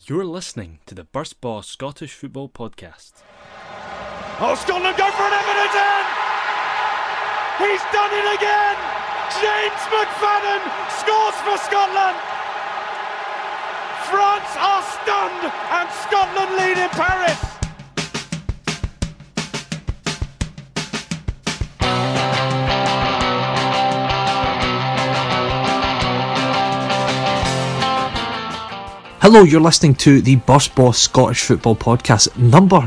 You're listening to the Burst Boss Scottish Football Podcast. Oh, Scotland go for an Everton! He's done it again! James McFadden scores for Scotland! France are stunned and Scotland lead in Paris! Hello, you're listening to the Burst Boss Scottish Football Podcast, number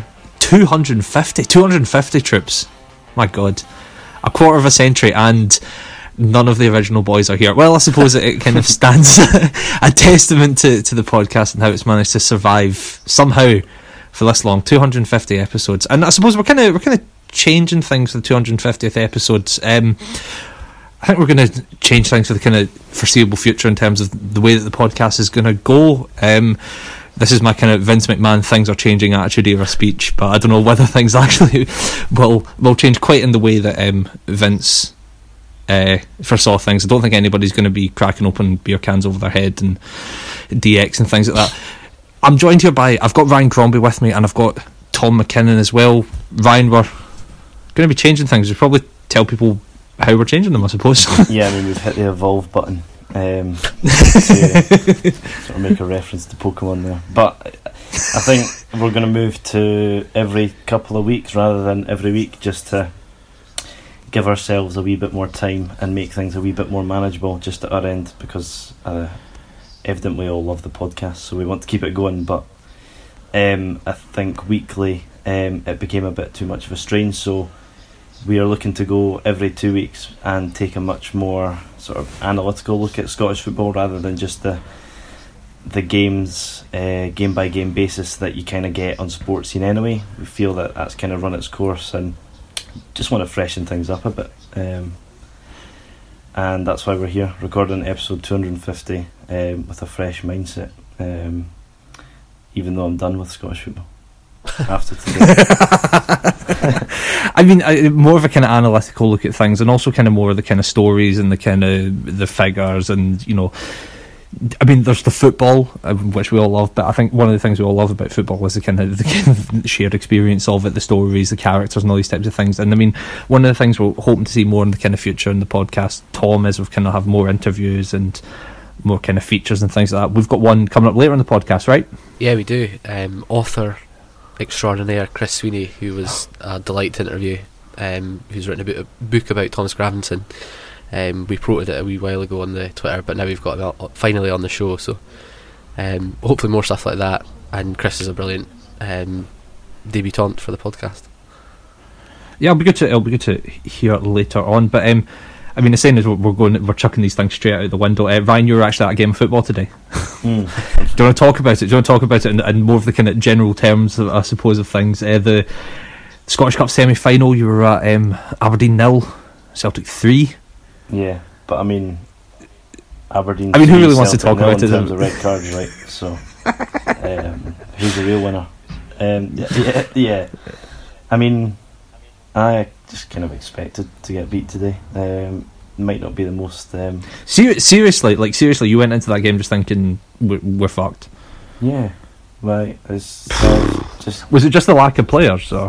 250 troops. My God. A quarter of a century and none of the original boys are here. Well, I suppose it kind of stands a testament to the podcast and how it's managed to survive somehow for this long. 250 episodes. And I suppose we're kind of changing things for the 250th episodes. I think we're going to change things for the kind of foreseeable future in terms of the way that the podcast is going to go. This is my kind of Vince McMahon things are changing attitude era speech, but I don't know whether things actually will change quite in the way that Vince foresaw things. I don't think anybody's going to be cracking open beer cans over their head and DX and things like that. I'm joined here I've got Ryan Crombie with me and I've got Tom McKinnon as well. Ryan, we're going to be changing things. We'll probably tell people how we're changing them, I suppose. Yeah, I mean, we've hit the evolve button to sort of make a reference to Pokemon there. But I think we're going to move to every couple of weeks rather than every week, just to give ourselves a wee bit more time and make things a wee bit more manageable just at our end, because evidently we all love the podcast, so we want to keep it going. But I think weekly it became a bit too much of a strain, so we are looking to go every 2 weeks and take a much more sort of analytical look at Scottish football rather than just the games, game by game basis that you kind of get on Sportscene anyway. We feel that that's kind of run its course and just want to freshen things up a bit. And that's why we're here, recording episode 250 with a fresh mindset, even though I'm done with Scottish football after today. I mean, more of a kind of analytical look at things, and also kind of more of the kind of stories and the kind of the figures, and, you know, I mean, there's the football, which we all love, but I think one of the things we all love about football is the kind of shared experience of it, the stories, the characters, and all these types of things. And I mean, one of the things we're hoping to see more in the kind of future in the podcast, Tom, is we've kind of have more interviews and more kind of features and things like that. We've got one coming up later in the podcast, right? Yeah, we do. Author extraordinaire Chris Sweeney, who was a delight to interview, who's written a book about Thomas Gravenson. We promoted it a wee while ago on the Twitter, but now we've got him finally on the show, so hopefully more stuff like that. And Chris is a brilliant debutant for the podcast. Yeah, it'll be good to hear later on. But I mean, the saying is we're chucking these things straight out the window. Ryan, you were actually at a game of football today. Do you want to talk about it? Do you want to talk about it in more of the kind of general terms, I suppose, of things? The Scottish Cup semi-final, you were at Aberdeen 0, Celtic 3. Yeah, but I mean, Aberdeen. I mean, who really wants to Celtic talk about in it? terms of red cards, right? So, who's the real winner? Yeah. I mean, I just kind of expected to get beat today. Might not be the most. Seriously, you went into that game just thinking we're fucked. Yeah, right. It's just. Was it just the lack of players, or?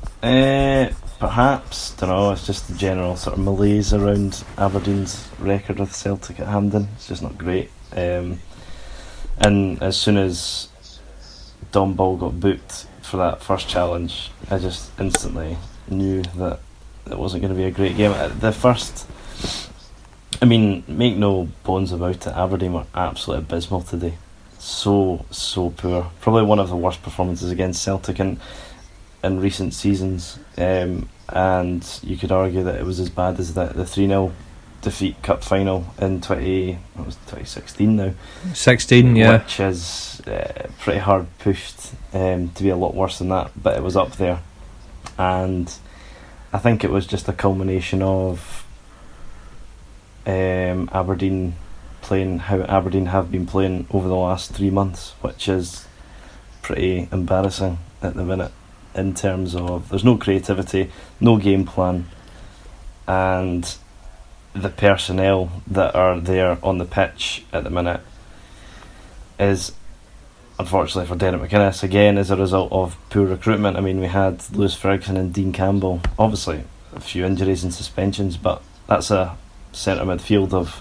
Perhaps, don't know. It's just the general sort of malaise around Aberdeen's record with Celtic at Hampden. It's just not great. And as soon as Dom Ball got booked for that first challenge, I just instantly knew that it wasn't going to be a great game. The first, I mean, make no bones about it, Aberdeen were absolutely abysmal today. So poor. Probably one of the worst performances against Celtic in recent seasons, and you could argue that it was as bad as the 3-0 defeat cup final in 2016 now. 16, yeah. Which is pretty hard pushed to be a lot worse than that, but it was up there. And I think it was just a culmination of Aberdeen playing how Aberdeen have been playing over the last 3 months, which is pretty embarrassing at the minute, in terms of there's no creativity, no game plan, and the personnel that are there on the pitch at the minute is unfortunately for Derek McInnes, again as a result of poor recruitment. I mean, we had Lewis Ferguson and Dean Campbell, obviously a few injuries and suspensions, but that's a centre midfield of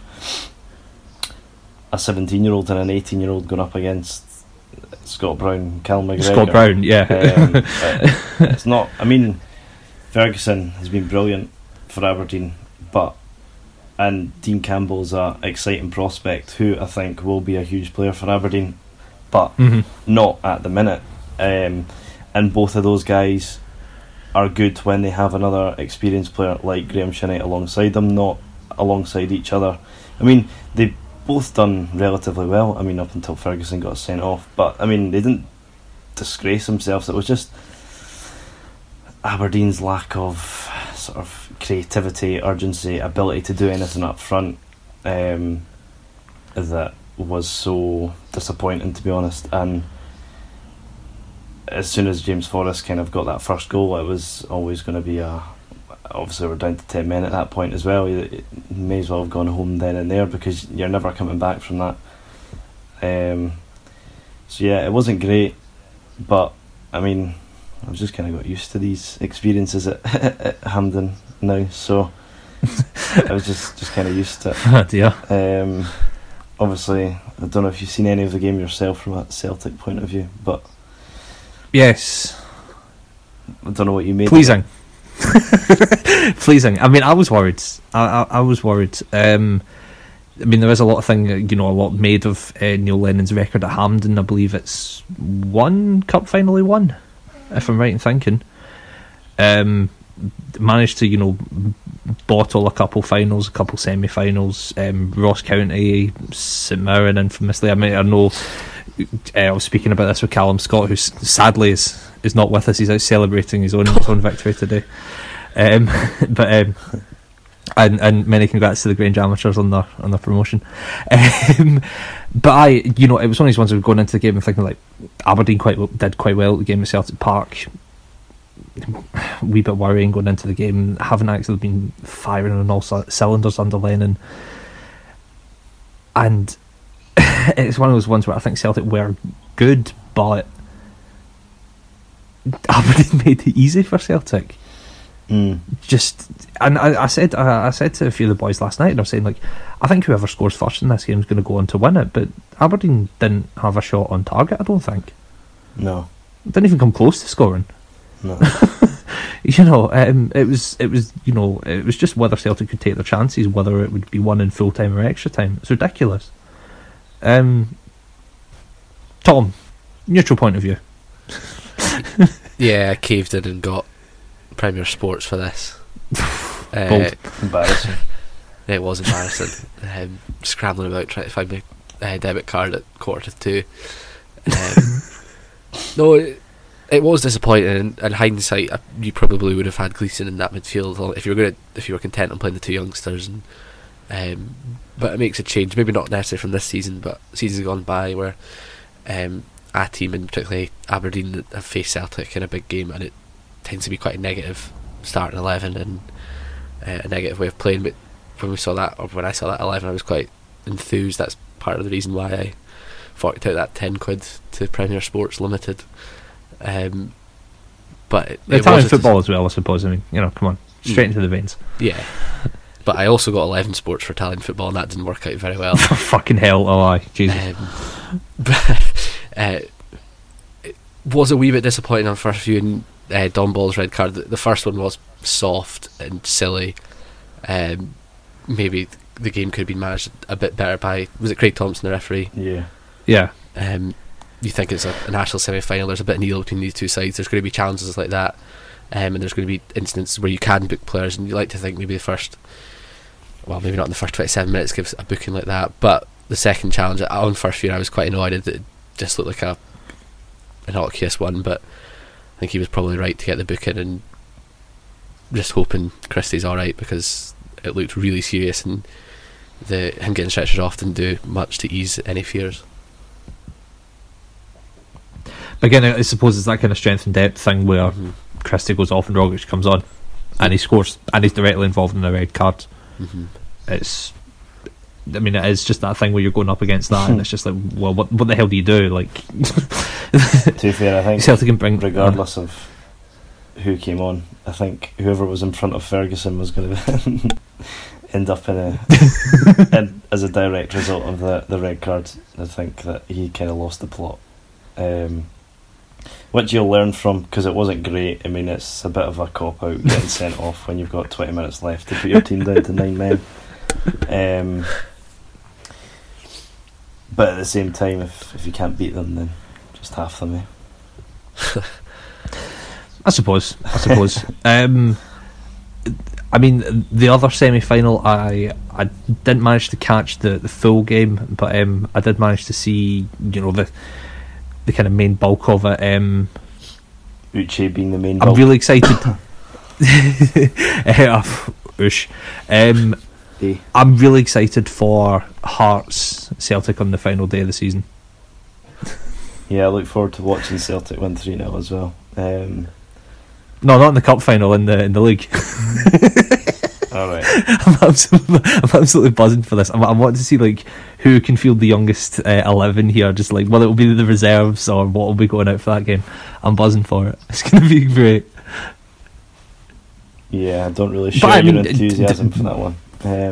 a 17-year-old and an 18-year-old going up against Scott Brown, Callum McGregor. Scott Brown, yeah. It's not. I mean, Ferguson has been brilliant for Aberdeen, and Dean Campbell's a exciting prospect who I think will be a huge player for Aberdeen, but not at the minute. And both of those guys are good when they have another experienced player like Graham Shinney alongside them, not alongside each other. I mean, they've both done relatively well. I mean, up until Ferguson got sent off, but I mean, they didn't disgrace themselves. It was just Aberdeen's lack of sort of creativity, urgency, ability to do anything up front that was so disappointing, to be honest. And as soon as James Forrest kind of got that first goal, it was always going to be obviously we're down to 10 men at that point as well. You may as well have gone home then and there, because you're never coming back from that. So yeah, it wasn't great, but I mean, I've just kind of got used to these experiences at Hampden now, so I was just kind of used to it. Oh dear. Obviously, I don't know if you've seen any of the game yourself from a Celtic point of view, but yes, I don't know what you made. Pleasing. Pleasing. I mean, I was worried. I was worried. I mean, there is a lot of a lot made of Neil Lennon's record at Hampden. I believe it's one cup final he won, if I'm right in thinking. Managed to, bottle a couple finals, a couple semi-finals. Ross County, St Mirren, infamously. I mean, I know. I was speaking about this with Callum Scott, who sadly is not with us. He's out celebrating his own victory today. And many congrats to the Grange Amateurs on their promotion. But it was one of these ones where we were going into the game and thinking, like, Aberdeen did quite well at the game at Celtic Park. A wee bit worrying going into the game, haven't actually been firing on all cylinders under Lennon. And it's one of those ones where I think Celtic were good, but Aberdeen made it easy for Celtic. Just, and I said to a few of the boys last night, and I was saying, like, I think whoever scores first in this game is going to go on to win it. But Aberdeen didn't have a shot on target, I don't think. No, didn't even come close to scoring. No. It was just whether Celtic could take their chances, whether it would be won in full time or extra time. It's ridiculous. Tom, neutral point of view. Yeah, I caved in and got Premier Sports for this. Bold. Embarrassing. It was embarrassing. Scrambling about trying to find my debit card at 1:45. No, it was disappointing. In hindsight, you probably would have had Gleeson in that midfield if you were content on playing the two youngsters. But it makes a change, maybe not necessarily from this season, but seasons gone by where a team, and particularly Aberdeen, have faced Celtic in a big game, and it tends to be quite a negative starting 11 and a negative way of playing. But when I saw that 11, I was quite enthused. That's part of the reason why I forked out that £10 to Premier Sports Limited. But Italian football as well, I suppose. I mean, come on, straight into the veins. Yeah. But I also got 11 Sports for Italian football, and that didn't work out very well. Fucking hell! Oh, aye, Jesus. It was a wee bit disappointing on first view. Don Ball's red card. The first one was soft and silly. Maybe the game could have been managed a bit better by, was it Craig Thompson, the referee? Yeah. You think it's a national semi-final. There's a bit of needle between these two sides. There's going to be challenges like that, and there's going to be instances where you can book players, and you like to think maybe maybe not in the first 27 minutes gives a booking like that. But the second challenge on first view, I was quite annoyed that it just looked like an innocuous one, but I think he was probably right to get the booking, and just hoping Christie's alright, because it looked really serious, and him getting stretchered off didn't do much to ease any fears. Again, I suppose it's that kind of strength and depth thing where Christie goes off and Rogic comes on and he scores, and he's directly involved in a red card. It's I mean, it is just that thing where you're going up against that, and it's just like, well, what the hell do you do? Like, to be fair, I think Celtic can bring, regardless of who came on, I think whoever was in front of Ferguson was going to end up as a direct result of the red card. I think that he kind of lost the plot, which you'll learn from, because it wasn't great. I mean, it's a bit of a cop out getting sent off when you've got 20 minutes left to put your team down to 9 men. But at the same time, if you can't beat them, then just half them, I suppose. I mean, the other semi-final, I didn't manage to catch the full game, but I did manage to see, the kind of main bulk of it. Uche being the main bulk. I'm really excited. I'm really excited for Hearts Celtic on the final day of the season. Yeah, I look forward to watching Celtic win 3-0 as well. No, not in the cup final, in the league. Alright. I'm absolutely buzzing for this. I want to see like who can field the youngest 11 here, just like whether it will be the reserves or what will be going out for that game. I'm buzzing for it. It's going to be great. Yeah, I don't really share your enthusiasm for that one.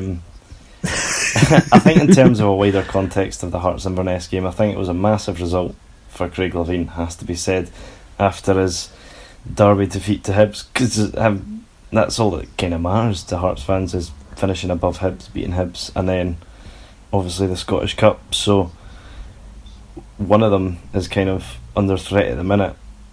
I think in terms of a wider context of the Hearts Inverness game, I think it was a massive result for Craig Levein, has to be said, after his derby defeat to Hibs, because that's all that kind of matters to Hearts fans, is finishing above Hibs, beating Hibs, and then obviously the Scottish Cup. So one of them is kind of under threat at the minute,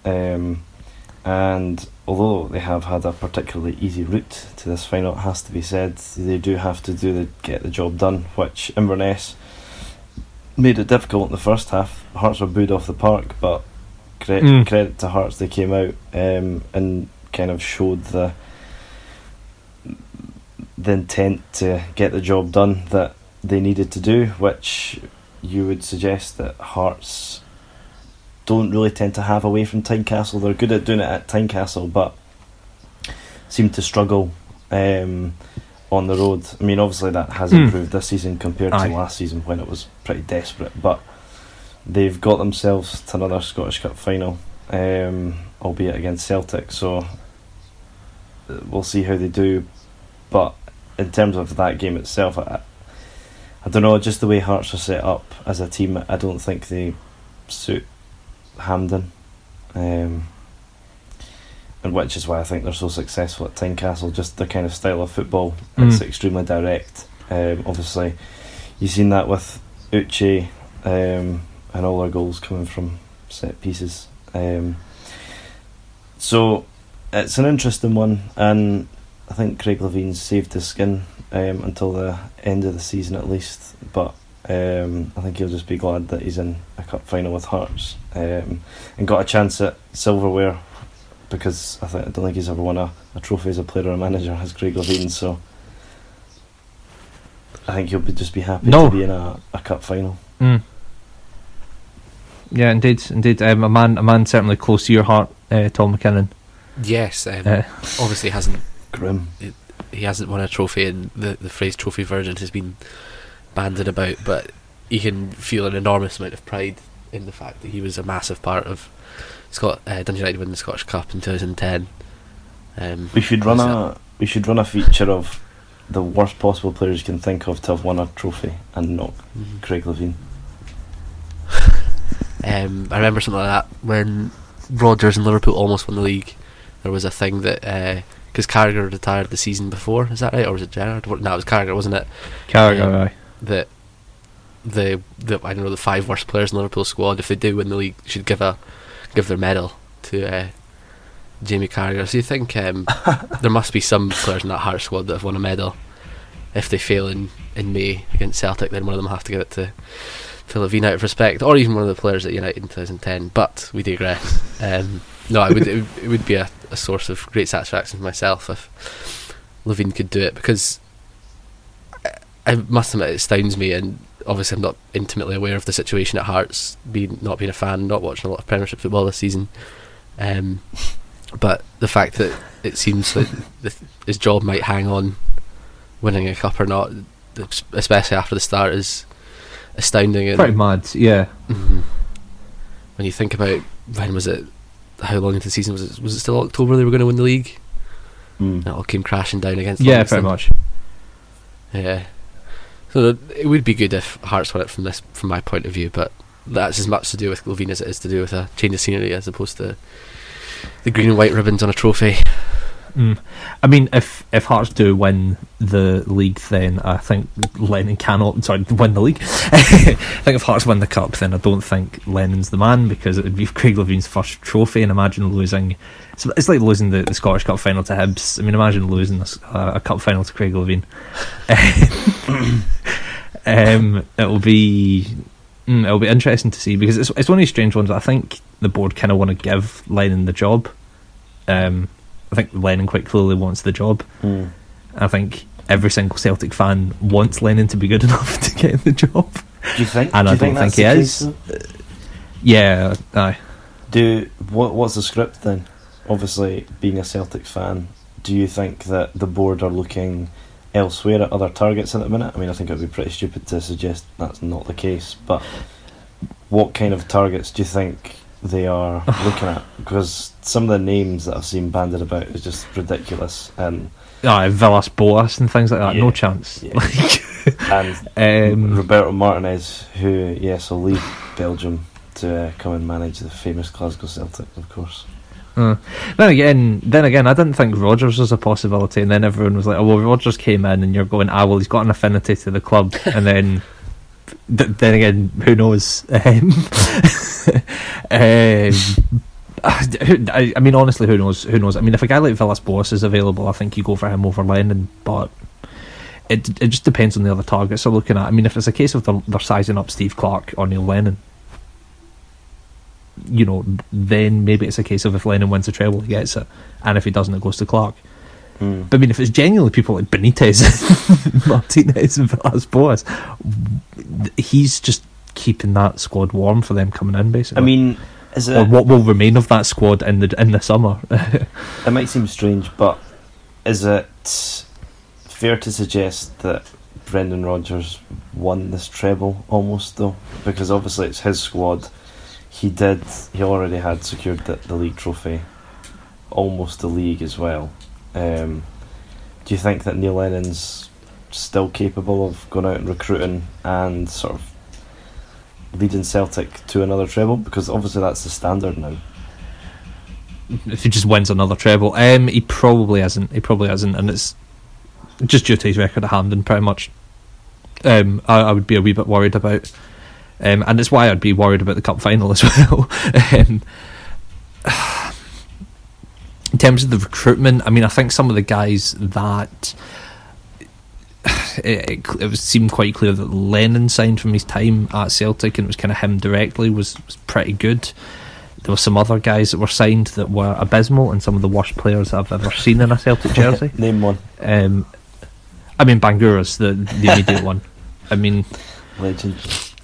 and although they have had a particularly easy route to this final, it has to be said, they do have to get the job done, which Inverness made it difficult in the first half. Hearts were booed off the park, but credit to Hearts, they came out and kind of showed the intent to get the job done that they needed to do, which you would suggest that Hearts don't really tend to have away from Tynecastle. They're good at doing it at Tynecastle, but seem to struggle on the road. I mean, obviously that has improved this season compared to last season when it was pretty desperate, but they've got themselves to another Scottish Cup final, albeit against Celtic, so we'll see how they do. But in terms of that game itself, I don't know, just the way Hearts are set up as a team, I don't think they suit Hampden, and which is why I think they're so successful at Tynecastle. Just their kind of style of football, it's extremely direct. Obviously you've seen that with Uche, and all their goals coming from set pieces, so it's an interesting one, and I think Craig Levein's saved his skin until the end of the season at least, but I think he'll just be glad that he's in a cup final with Hearts, and got a chance at silverware, because I don't think he's ever won a trophy as a player or a manager as Craig Levein, so I think he'll just be happy to be in a cup final. Yeah, indeed. A man certainly close to your heart, Tom McKinnon. Yes, obviously hasn't grim. He hasn't won a trophy, and the phrase trophy virgin has been banded about, but you can feel an enormous amount of pride in the fact that he was a massive part of Dundee United winning the Scottish Cup in 2010. We should run a feature of the worst possible players you can think of to have won a trophy and not Craig Levein. I remember something like that when Rodgers and Liverpool almost won the league. There was a thing that because Carragher retired the season before, is that right, or was it Gerrard? No, it was Carragher, wasn't it? Carragher, that the I don't know, the 5 worst players in Liverpool squad, if they do win the league, should give their medal to Jamie Carragher. So you think there must be some players in that Hearts squad that have won a medal. If they fail in May against Celtic, then one of them have to give it to Levein out of respect, or even one of the players at United in 2010. But we digress. No, it would be a source of great satisfaction for myself if Levein could do it, because I must admit it astounds me, and obviously I'm not intimately aware of the situation at Hearts, not being a fan, not watching a lot of Premiership football this season, but the fact that it seems that his job might hang on winning a cup or not especially after the start, is astounding. And Pretty mad, yeah. when you think about when was it, how long into the season was it still October they were going to win the league? It all came crashing down against Yeah, Livingston. pretty much. Yeah. So it would be good if Hearts won it from my point of view, but that's as much to do with Gloveen as it is to do with a change of scenery, as opposed to the green and white ribbons on a trophy. I mean, if Hearts do win the league, then I think Lennon cannot win the league. I think if Hearts win the cup, then I don't think Lennon's the man, because it would be Craig Levein's first trophy, and imagine losing. It's like losing the Scottish Cup final to Hibs. I mean, imagine losing a cup final to Craig Levein. It'll be interesting to see, because it's one of these strange ones. I think the board kind of want to give Lennon the job. I think Lennon quite clearly wants the job. I think every single Celtic fan wants Lennon to be good enough to get the job. Do you think? And I don't think he is. Yeah, aye. What's the script then? Obviously, being a Celtic fan, do you think that the board are looking elsewhere at other targets at the minute? I mean, I think it would be pretty stupid to suggest that's not the case, but what kind of targets do you think they are looking at? Because some of the names that I've seen banded about is just ridiculous, and Villas Boas and things like that. Yeah, No chance. yeah. And Roberto Martinez, who will leave Belgium to come and manage the famous Glasgow Celtic, of course. Then again, I didn't think Rodgers was a possibility, and then everyone was like, "Oh, well, Rodgers came in," and you're going, "Ah, well, he's got an affinity to the club," and then again, who knows? I mean, honestly, who knows? I mean, if a guy like Villas Boas is available, I think you go for him over Lennon, but it just depends on the other targets they're looking at. I mean, if it's a case of they're sizing up Steve Clarke or Neil Lennon, then maybe it's a case of if Lennon wins the treble, he gets it, and if he doesn't, it goes to Clarke. But I mean, if it's genuinely people like Benitez, Martinez and Villas Boas, he's just keeping that squad warm for them coming in, basically. I mean, is it, or what will remain of that squad in the summer? It might seem strange, but is it fair to suggest that Brendan Rodgers won this treble almost, though? Because obviously it's his squad. He already had secured the league trophy, almost the league as well. Do you think that Neil Lennon's still capable of going out and recruiting and sort of leading Celtic to another treble? Because obviously that's the standard now. If he just wins another treble, he probably hasn't, and it's just due to his record at Hampden, pretty much. I would be a wee bit worried about. And it's why I'd be worried about the cup final as well. In terms of the recruitment, I mean, I think some of the guys that it seemed quite clear that Lennon signed from his time at Celtic, and it was kind of him directly, was pretty good. There were some other guys that were signed that were abysmal, and some of the worst players I've ever seen in a Celtic jersey. Name one. I mean, Bangura's the immediate one. I mean, legend.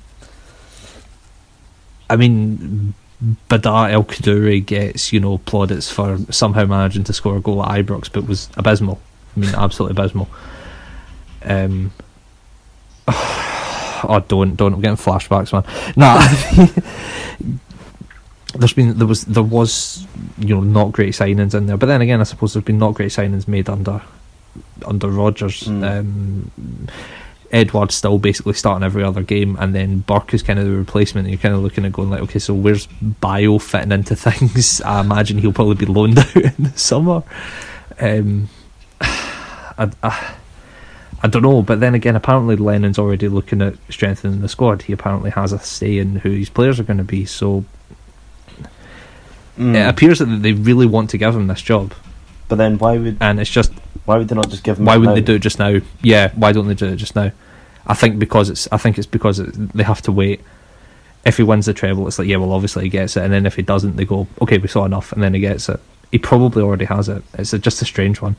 I mean, Badar El Kaddouri gets, plaudits for somehow managing to score a goal at Ibrox, but was abysmal. I mean, absolutely abysmal. Don't. I'm getting flashbacks, man. Nah. there was not great signings in there, but then again, I suppose there's been not great signings made under Rodgers. Edward's still basically starting every other game, and then Burke is kind of the replacement, and you're kind of looking at going like, okay, so where's Bio fitting into things? I imagine he'll probably be loaned out in the summer. I don't know, but then again, apparently Lennon's already looking at strengthening the squad. He apparently has a say in who his players are going to be, so it appears that they really want to give him this job. But then why would they not just give him? Why wouldn't they do it just now? Yeah, why don't they do it just now? I think it's because they have to wait. If he wins the treble, it's like, yeah, well, obviously he gets it, and then if he doesn't, they go, okay, we saw enough, and then he gets it. He probably already has it. It's just a strange one.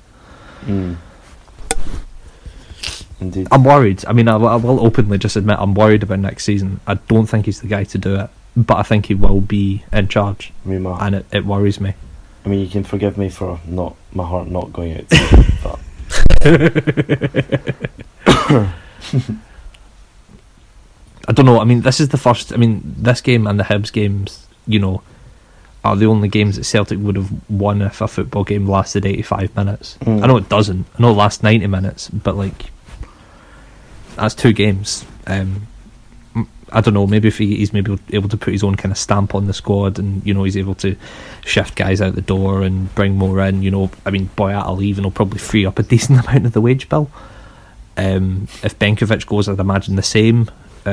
Indeed. I'm worried. I mean, I will openly just admit I'm worried about next season. I don't think he's the guy to do it, but I think he will be in charge, and it worries me. I mean, you can forgive me for my heart not going out to him, but I don't know. I mean, this is the first. I mean, this game and the Hibs games, you know, are the only games that Celtic would have won if a football game lasted 85 minutes. I know it doesn't. I know it lasts 90 minutes, but like, that's 2 games. I don't know, maybe if he's maybe able to put his own kind of stamp on the squad, and you know, he's able to shift guys out the door and bring more in, you know, I mean, Boyat will leave and he'll probably free up a decent amount of the wage bill. If Benkovic goes, I'd imagine the same.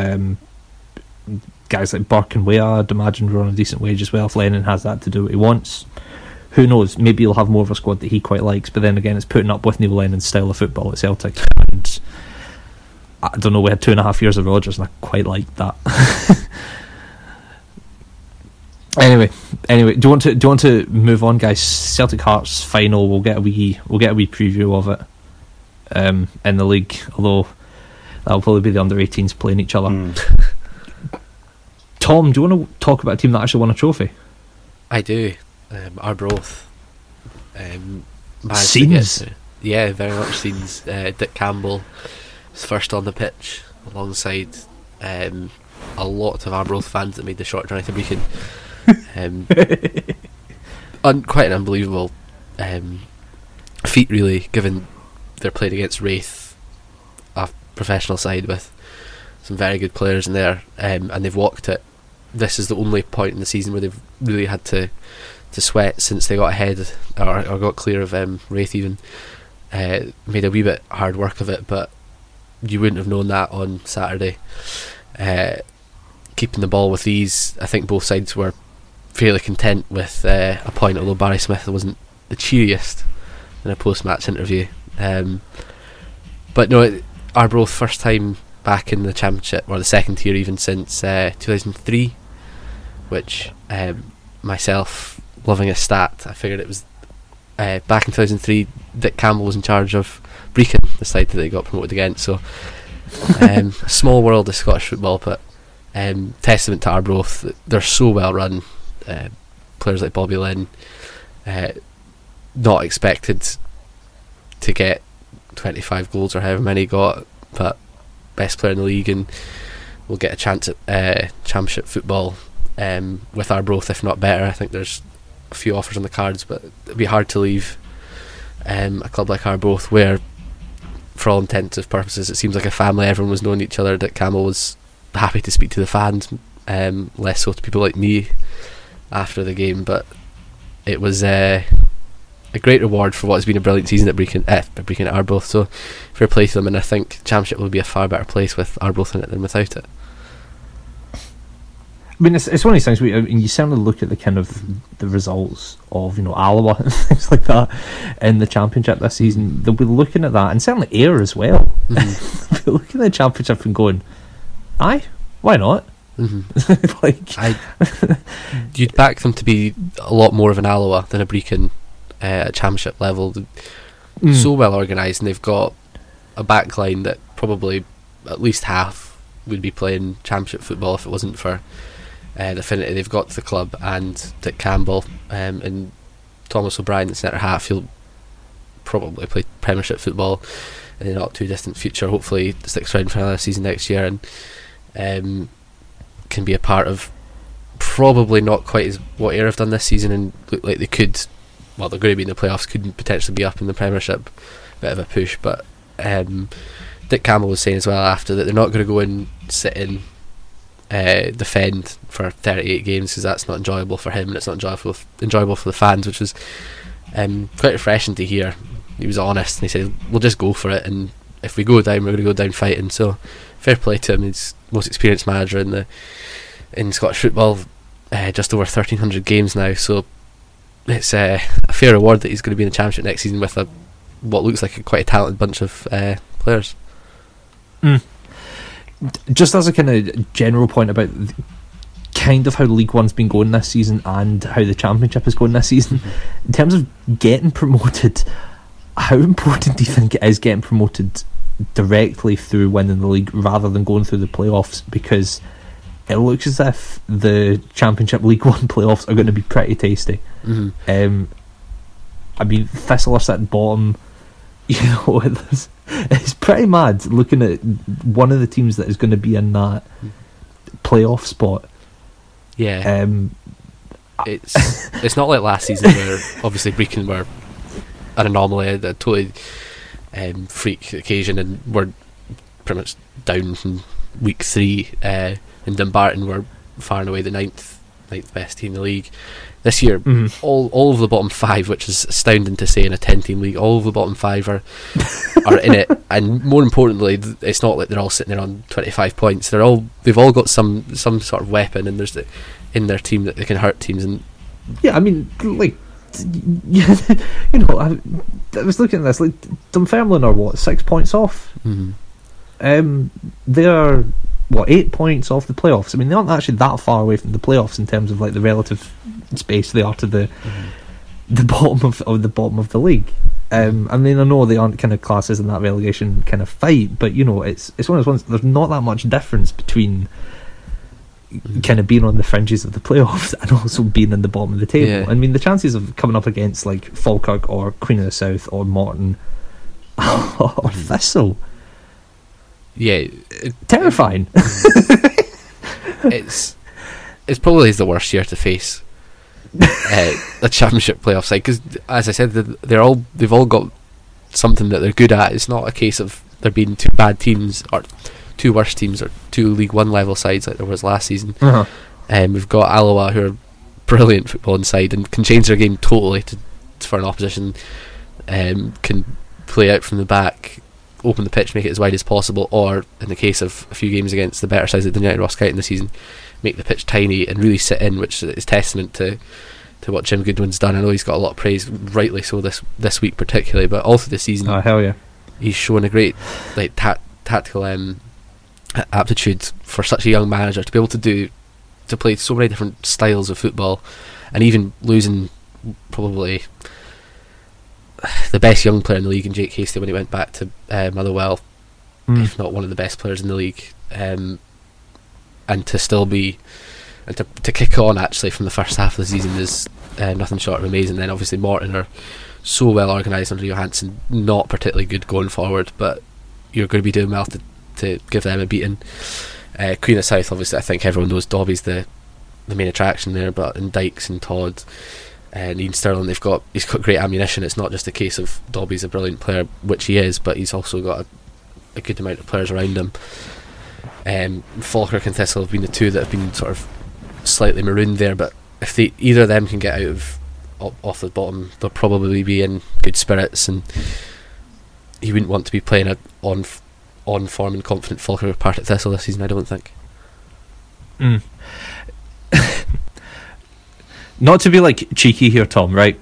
Guys like Burke and Weah, I'd imagine, are on a decent wage as well. If Lennon has that to do what he wants, who knows, maybe he'll have more of a squad that he quite likes, but then again, it's putting up with Neil Lennon's style of football at Celtic, and I don't know, we had 2.5 years of Rodgers and I quite liked that. Anyway, do you want to move on, guys? Celtic Hearts final, we'll get a wee preview of it in the league, although that'll probably be the under-18s playing each other. Tom, do you want to talk about a team that actually won a trophy? I do. Arbroath. Scenes? Yeah, very much scenes. Dick Campbell was first on the pitch alongside a lot of Arbroath fans that made the short journey to Brecon. Quite an unbelievable feat, really, given they're playing against Wraith, a professional side with some very good players in there, and they've walked it. This is the only point in the season where they've really had to sweat since they got ahead or got clear of Wraith even. Made a wee bit hard work of it, but you wouldn't have known that on Saturday. Keeping the ball with ease, I think both sides were fairly content with a point, although Barry Smith wasn't the cheeriest in a post-match interview. But no, Arbroath first time back in the Championship, or the second tier even, since 2003, which myself, loving a stat, I figured it was back in 2003 Dick Campbell was in charge of Brecon, the side that they got promoted against, so a small world of Scottish football, but testament to Arbroath. They're so well run. Players like Bobby Lynn, not expected to get 25 goals or however many he got, but best player in the league, and will get a chance at Championship football with Arbroath, if not better. I think there's a few offers on the cards, but it'd be hard to leave a club like Arbroath, where for all intents and purposes it seems like a family. Everyone was knowing each other. Dick Campbell was happy to speak to the fans, less so to people like me after the game, but it was a great reward for what has been a brilliant season at Brecon at Arbroath, so fair play to them, and I think the Championship will be a far better place with Arbroath in it than without it. I mean, it's one of these things. You certainly look at the kind of the results of, you know, Alloa and things like that in the Championship this season. They'll be looking at that, and certainly Ayr as well. They'll be looking at the Championship and going, "Aye, why not?" You'd back them to be a lot more of an Alloa than a Brecon at Championship level. So well organised, and they've got a backline that probably at least half would be playing Championship football if it wasn't for the affinity they've got to the club, and Dick Campbell and Thomas O'Brien at centre half. He'll probably play Premiership football in the not too distant future, hopefully sticks around for another season next year, and can be a part of probably not quite as what Ayr have done this season, and look like they could, well, they're going to be in the playoffs, could potentially be up in the Premiership. Bit of a push, but Dick Campbell was saying as well after that they're not going to go and sit in defend for 38 games, because that's not enjoyable for him and it's not enjoyable for the fans, which was quite refreshing to hear. He was honest and he said, we'll just go for it, and if we go down, we're going to go down fighting. So fair play to him. He's the most experienced manager in Scottish football, just over 1,300 games now, so it's a fair reward that he's going to be in the Championship next season with what looks like quite a talented bunch of players. Just as a kind of general point about kind of how League One's been going this season and how the Championship is going this season, in terms of getting promoted, how important do you think it is getting promoted directly through winning the league rather than going through the playoffs? Because it looks as if the Championship League One playoffs are going to be pretty tasty. I mean, Thistle are sitting bottom. you know, it's pretty mad looking at one of the teams that is going to be in that playoff spot. Yeah. It's not like last season where obviously Brecon were an anomaly, a totally freak occasion, and were pretty much down from week 3, and Dumbarton were far and away the ninth best team in the league. This year, all of the bottom 5, which is astounding to say in a 10-team league, all of the bottom 5 are in it, and more importantly, it's not like they're all sitting there on 25 points. They've all got some sort of weapon, and there's in their team that they can hurt teams. And yeah, I mean, like, you know, I was looking at this, like, Dunfermline are what, 6 points off? They're 8 points off the playoffs. I mean, they aren't actually that far away from the playoffs in terms of like the relative space they are to the bottom of the bottom of the league. I mean, I know they aren't kind of classes in that relegation kind of fight, but you know, it's one of those ones. There's not that much difference between kind of being on the fringes of the playoffs and also being in the bottom of the table. Yeah. I mean, the chances of coming up against like Falkirk or Queen of the South or Morton or Thistle, yeah, terrifying. It's probably the worst year to face a championship playoff side, because as I said, they've all got something that they're good at. It's not a case of there being 2 bad teams or 2 worst teams or 2 League One level sides like there was last season. We've got Alloa, who are brilliant footballing side and can change their game totally for an opposition, can play out from the back, open the pitch, make it as wide as possible, or in the case of a few games against the better sides like United Rosskyton this season, make the pitch tiny and really sit in, which is testament to what Jim Goodwin's done. I know he's got a lot of praise, rightly so, this week particularly, but all through the season, hell yeah, he's shown a great like tactical aptitude for such a young manager to be able to play so many different styles of football, and even losing probably the best young player in the league in Jake Hastie when he went back to Motherwell, if not one of the best players in the league, and to still be and to kick on actually from the first half of the season is nothing short of amazing. Then obviously Morton are so well organised under Johansson, not particularly good going forward, but you're going to be doing well to give them a beating. Queen of South, obviously I think everyone knows Dobby's the main attraction there, but in Dykes and Todd and Ian Sterling, he's got great ammunition. It's not just a case of Dobby's a brilliant player, which he is, but he's also got a good amount of players around him. Falkirk and Thistle have been the 2 that have been sort of slightly marooned there, but if either of them can get out of off the bottom, they'll probably be in good spirits, and he wouldn't want to be playing on form and confident Falkirk part at Thistle this season, I don't think. Not to be like cheeky here, Tom, right?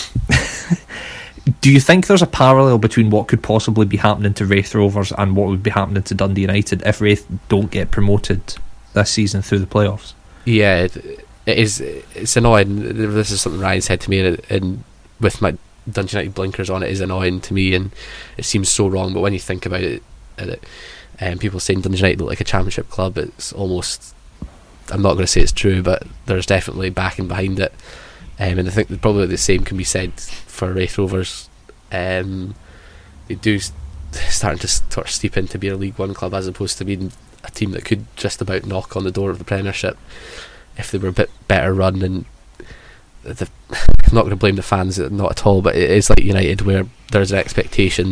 Do you think there's a parallel between what could possibly be happening to Wraith Rovers and what would be happening to Dundee United if Wraith don't get promoted this season through the playoffs? Yeah, it is. It's annoying. This is something Ryan said to me, and with my Dundee United blinkers on, it is annoying to me, and it seems so wrong. But when you think about it, people saying Dundee United look like a championship club, it's almost, I'm not going to say it's true, but there's definitely backing behind it. And I think that probably the same can be said for Wraith Rovers. They do starting to sort of steep into being a League One club as opposed to being a team that could just about knock on the door of the Premiership if they were a bit better run. And I'm not going to blame the fans, not at all, but it is like United where there's an expectation,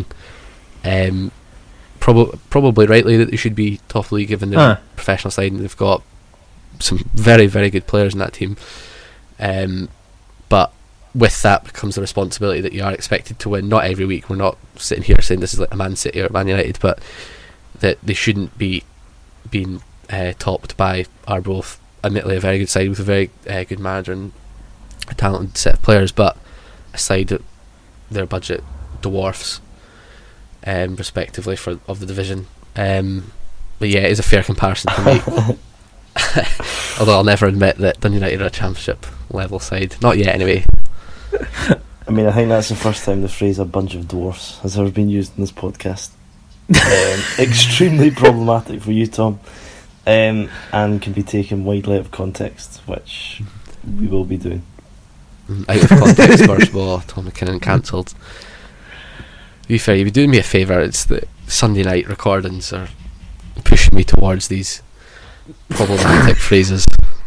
probably rightly, that they should be top of the league given their professional side, and they've got some very, very good players in that team. But with that comes the responsibility that you are expected to win, not every week. We're not sitting here saying this is like a Man City or Man United, but that they shouldn't be being topped by Arbroath, admittedly a very good side with a very good manager and a talented set of players, but a side that their budget dwarfs respectively of the division. But yeah, it is a fair comparison to make. Although I'll never admit that Dundee United are a championship level side, not yet anyway. I mean, I think that's the first time the phrase "a bunch of dwarfs" has ever been used in this podcast. Extremely problematic for you, Tom, and can be taken widely out of context, which we will be doing. Out of context, first of all, Tom McKinnon cancelled. To be fair, you'd be doing me a favour. It's the Sunday night recordings are pushing me towards these problematic phrases.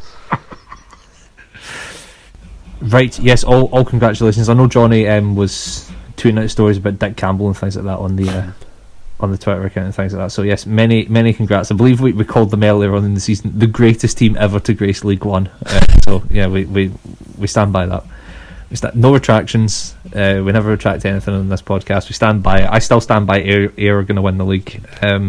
Right, yes, all congratulations. I know Johnny was tweeting out stories about Dick Campbell and things like that on the Twitter account and things like that. So yes, many congrats. I believe we called them earlier on in the season the greatest team ever to grace League One. So yeah, we stand by that. No retractions. We never retract anything on this podcast. We stand by it. I still stand by Ayr are going to win the league.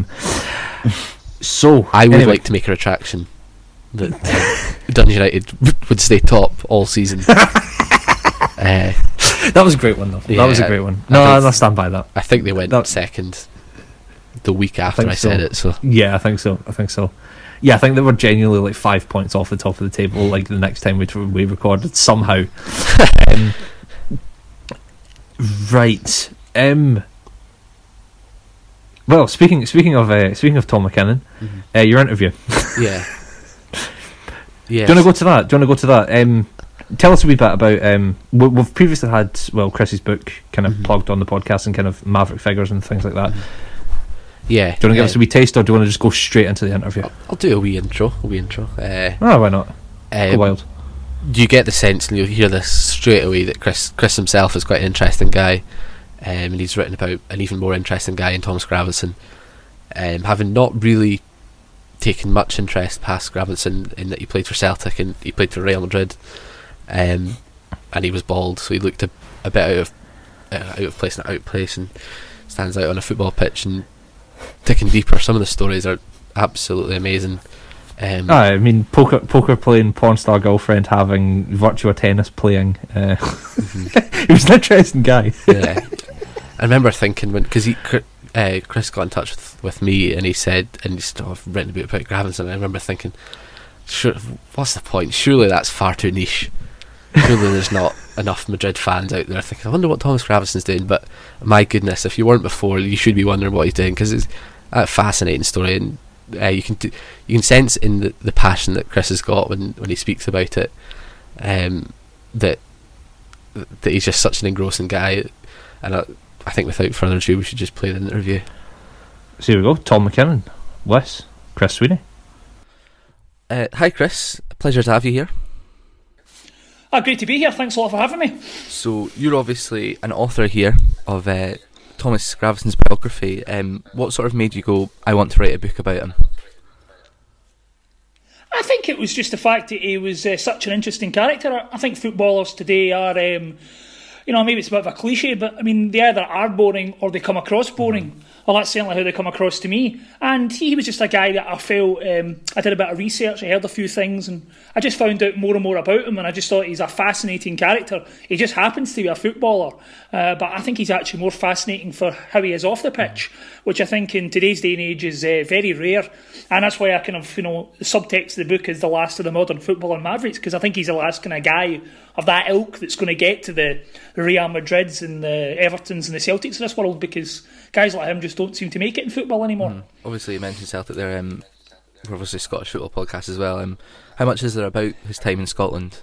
So I would like to make a retraction that Dundee United would stay top all season. That was a great one, though. Yeah, that was a great one. No, I stand by that. I think they went second the week after I said it. So yeah, I think so. Yeah, I think they were genuinely like 5 points off the top of the table. Like the next time we recorded somehow. Right. Well, speaking of Tom McKinnon, your interview. Yeah. Yeah. Do you want to go to that? Tell us a wee bit about. We've previously had Chris's book kind of plugged on the podcast and kind of Maverick figures and things like that. Yeah. Do you want to give us a wee taste, or do you want to just go straight into the interview? I'll do a wee intro. Why not? Go wild. Do you get the sense, and you'll hear this straight away, that Chris himself is quite an interesting guy, and he's written about an even more interesting guy in Thomas Gravenson, having not really taken much interest past Gravenson in that he played for Celtic and he played for Real Madrid, and he was bald, so he looked a bit out of place and out of place, and stands out on a football pitch. And digging deeper, some of the stories are absolutely amazing. I mean, poker playing, porn star girlfriend having, Virtua Tennis playing. He was an interesting guy. Yeah, I remember thinking because Chris got in touch with me and he said, and he's written a bit about Gravenson. I remember thinking, sure, what's the point? Surely that's far too niche. Surely there's not enough Madrid fans out there thinking, I wonder what Thomas Gravenson's doing. But my goodness, if you weren't before, you should be wondering what he's doing, because it's a fascinating story, and you can sense in the passion that Chris has got when he speaks about it, that he's just such an engrossing guy. And I think without further ado, we should just play the interview. So here we go. Tom McKinnon, Wes, Chris Sweeney. Hi Chris, pleasure to have you here. Great to be here, thanks a lot for having me. So you're obviously an author here of Thomas Gravenson's biography. What sort of made you go, I want to write a book about him? I think it was just the fact that he was such an interesting character. I think footballers today are, maybe it's a bit of a cliche, but I mean, they either are boring or they come across boring. Well, that's certainly how they come across to me. And he was just a guy that I felt, I did a bit of research, I heard a few things, and I just found out more and more about him, and I just thought he's a fascinating character. He just happens to be a footballer, but I think he's actually more fascinating for how he is off the pitch, which I think in today's day and age is very rare. And that's why I kind of, the subtext of the book is the last of the modern football and Mavericks, because I think he's the last kind of guy of that ilk that's going to get to the Real Madrids and the Evertons and the Celtics of this world, because guys like him just don't seem to make it in football anymore. Obviously, you mentioned Celtic there. We're obviously a Scottish football podcast as well. How much is there about his time in Scotland?